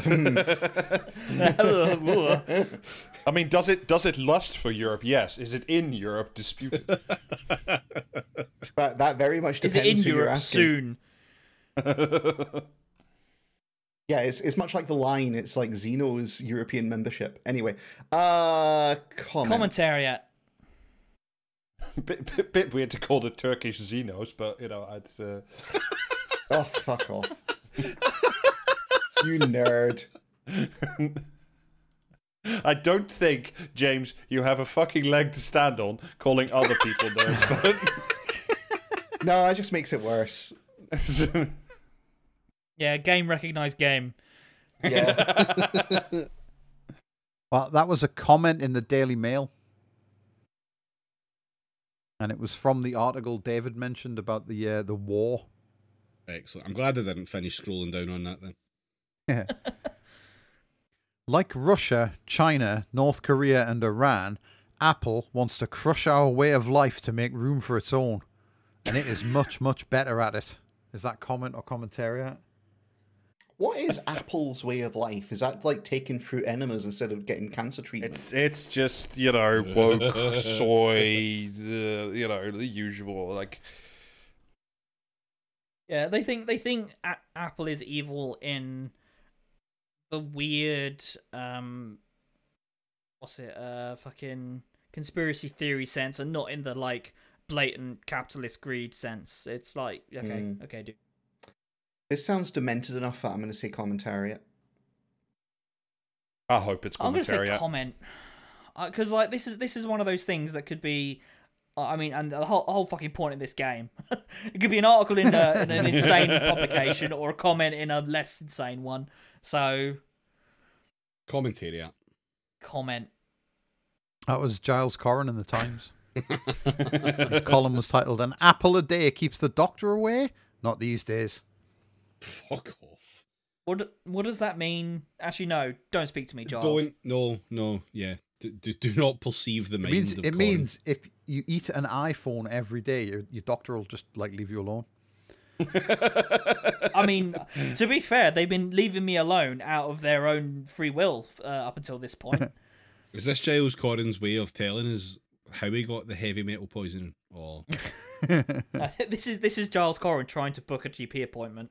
I mean, does it does it lust for Europe? Yes. Is it in Europe? Disputed. That, that very much Is depends it in who you're Europe asking. soon? Yeah, it's it's much like the line. It's like Xeno's European membership. Anyway, uh, comment. Commentariat. bit, bit, bit weird to call it Turkish Xenos, but you know, I'd. Uh... Oh, fuck off. You nerd. I don't think, James, you have a fucking leg to stand on calling other people nerds. No, it just makes it worse. But Yeah, game recognized game. Yeah. Well, that was a comment in the Daily Mail. And it was from the article David mentioned about the uh, the war. Excellent. I'm glad I didn't finish scrolling down on that then. Yeah. Like Russia, China, North Korea, and Iran, Apple wants to crush our way of life to make room for its own. And it is much, much better at it. Is that comment or commentary? What is Apple's way of life? Is that like taking fruit enemas instead of getting cancer treatment? it's it's just you know woke soy, the you know the usual like. Yeah, they think they think A- Apple is evil in the weird, um, what's it, uh, fucking conspiracy theory sense, and not in the like blatant capitalist greed sense. It's like, okay, Mm. okay, dude. This sounds demented enough that I'm going to say commentariat. I hope it's I'm gonna commentary. say comment, because like this is this is one of those things that could be. I mean, and the whole, the whole fucking point of this game, it could be an article in, a, in an insane publication or a comment in a less insane one. So, Commentary. comment. That was Giles Corran in the Times. His column was titled, "An apple a day keeps the doctor away? Not these days." Fuck off. What what does that mean? Actually, no. Don't speak to me, Giles. Don't. No, no, yeah. Do, do, do not perceive the It mind means, of it corn. means if you eat an iPhone every day, your, your doctor will just like leave you alone. I mean, to be fair, they've been leaving me alone out of their own free will uh, up until this point. Is this Giles Corran's way of telling us how he got the heavy metal poisoning, or Uh, this is this is Giles Corrin trying to book a G P appointment.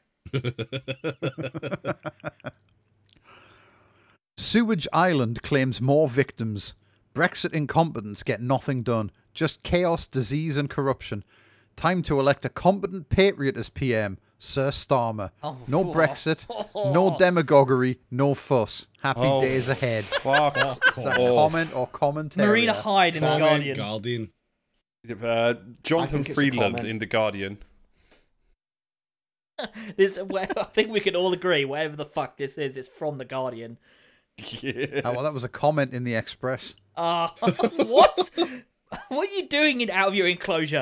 Sewage Island claims more victims. Brexit incompetents get nothing done. Just chaos, disease, and corruption. Time to elect a competent patriot as P M, Sir Starmer. Oh, no oh, Brexit, oh. no demagoguery, no fuss. Happy Oh, days ahead. Fuck Is that off. comment or commentary? Marina Hyde in the Comment, Guardian. Guardian. Uh, Jonathan I think it's a Friedland comment. in The Guardian. This, I think we can all agree, whatever the fuck this is, it's from the Guardian. Yeah. Oh, well, that was a comment in the Express. Ah, uh, what? What are you doing in, out of your enclosure?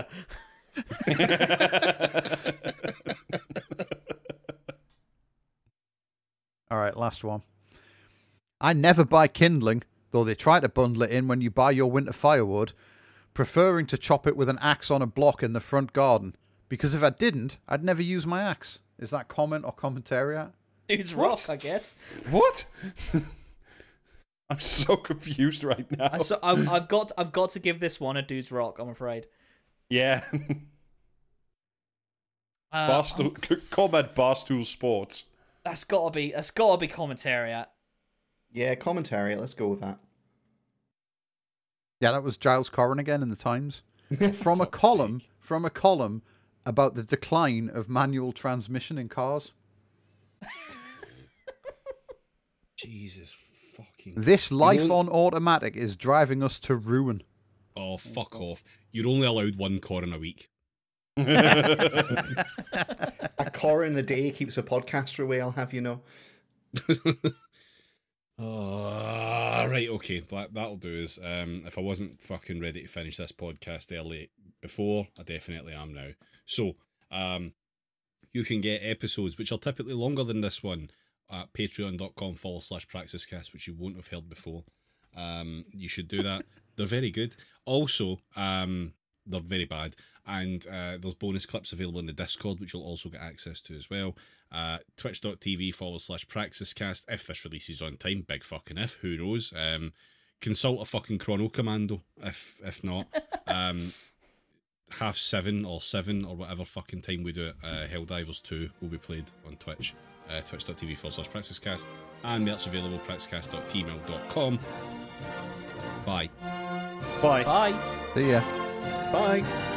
All right, last one. I never buy kindling, though they try to bundle it in when you buy your winter firewood, preferring to chop it with an axe on a block in the front garden. Because if I didn't, I'd never use my axe. Is that comment or commentary? Dude's What? rock, I guess. What? I'm so confused right now. I, so, I, I've got, I've got to give this one a dude's rock. I'm afraid. Yeah. Uh, Barstool, comment Barstool Sports. that's gotta be, that's gotta be commentary. Yeah, commentary. Let's go with that. Yeah, that was Giles Corrin again in the Times. From a Fuck's column, sake. from a column about the decline of manual transmission in cars. Jesus fucking. This life You know- on automatic is driving us to ruin. Oh, fuck off. You're only allowed one Corrin a week. A Corrin a day keeps a podcaster away, I'll have you know. Oh, right, okay. That, that'll do is, um, if I wasn't fucking ready to finish this podcast early before, I definitely am now. So, um, you can get episodes which are typically longer than this one at patreon.com forward slash praxiscast, which you won't have heard before. Um, you should do that. They're very good. Also, um, they're very bad. And uh, there's bonus clips available in the Discord, which you'll also get access to as well. Uh, Twitch.tv forward slash praxiscast. If this releases on time, big fucking if, who knows? Um, consult a fucking Chrono Commando, if if not. Um, half seven or seven or whatever fucking time we do it. Uh, Helldivers two will be played on Twitch. Uh, Twitch.tv forward slash praxiscast. And merch available, praxiscast dot gmail dot com. Bye. Bye. Bye. See ya. Bye.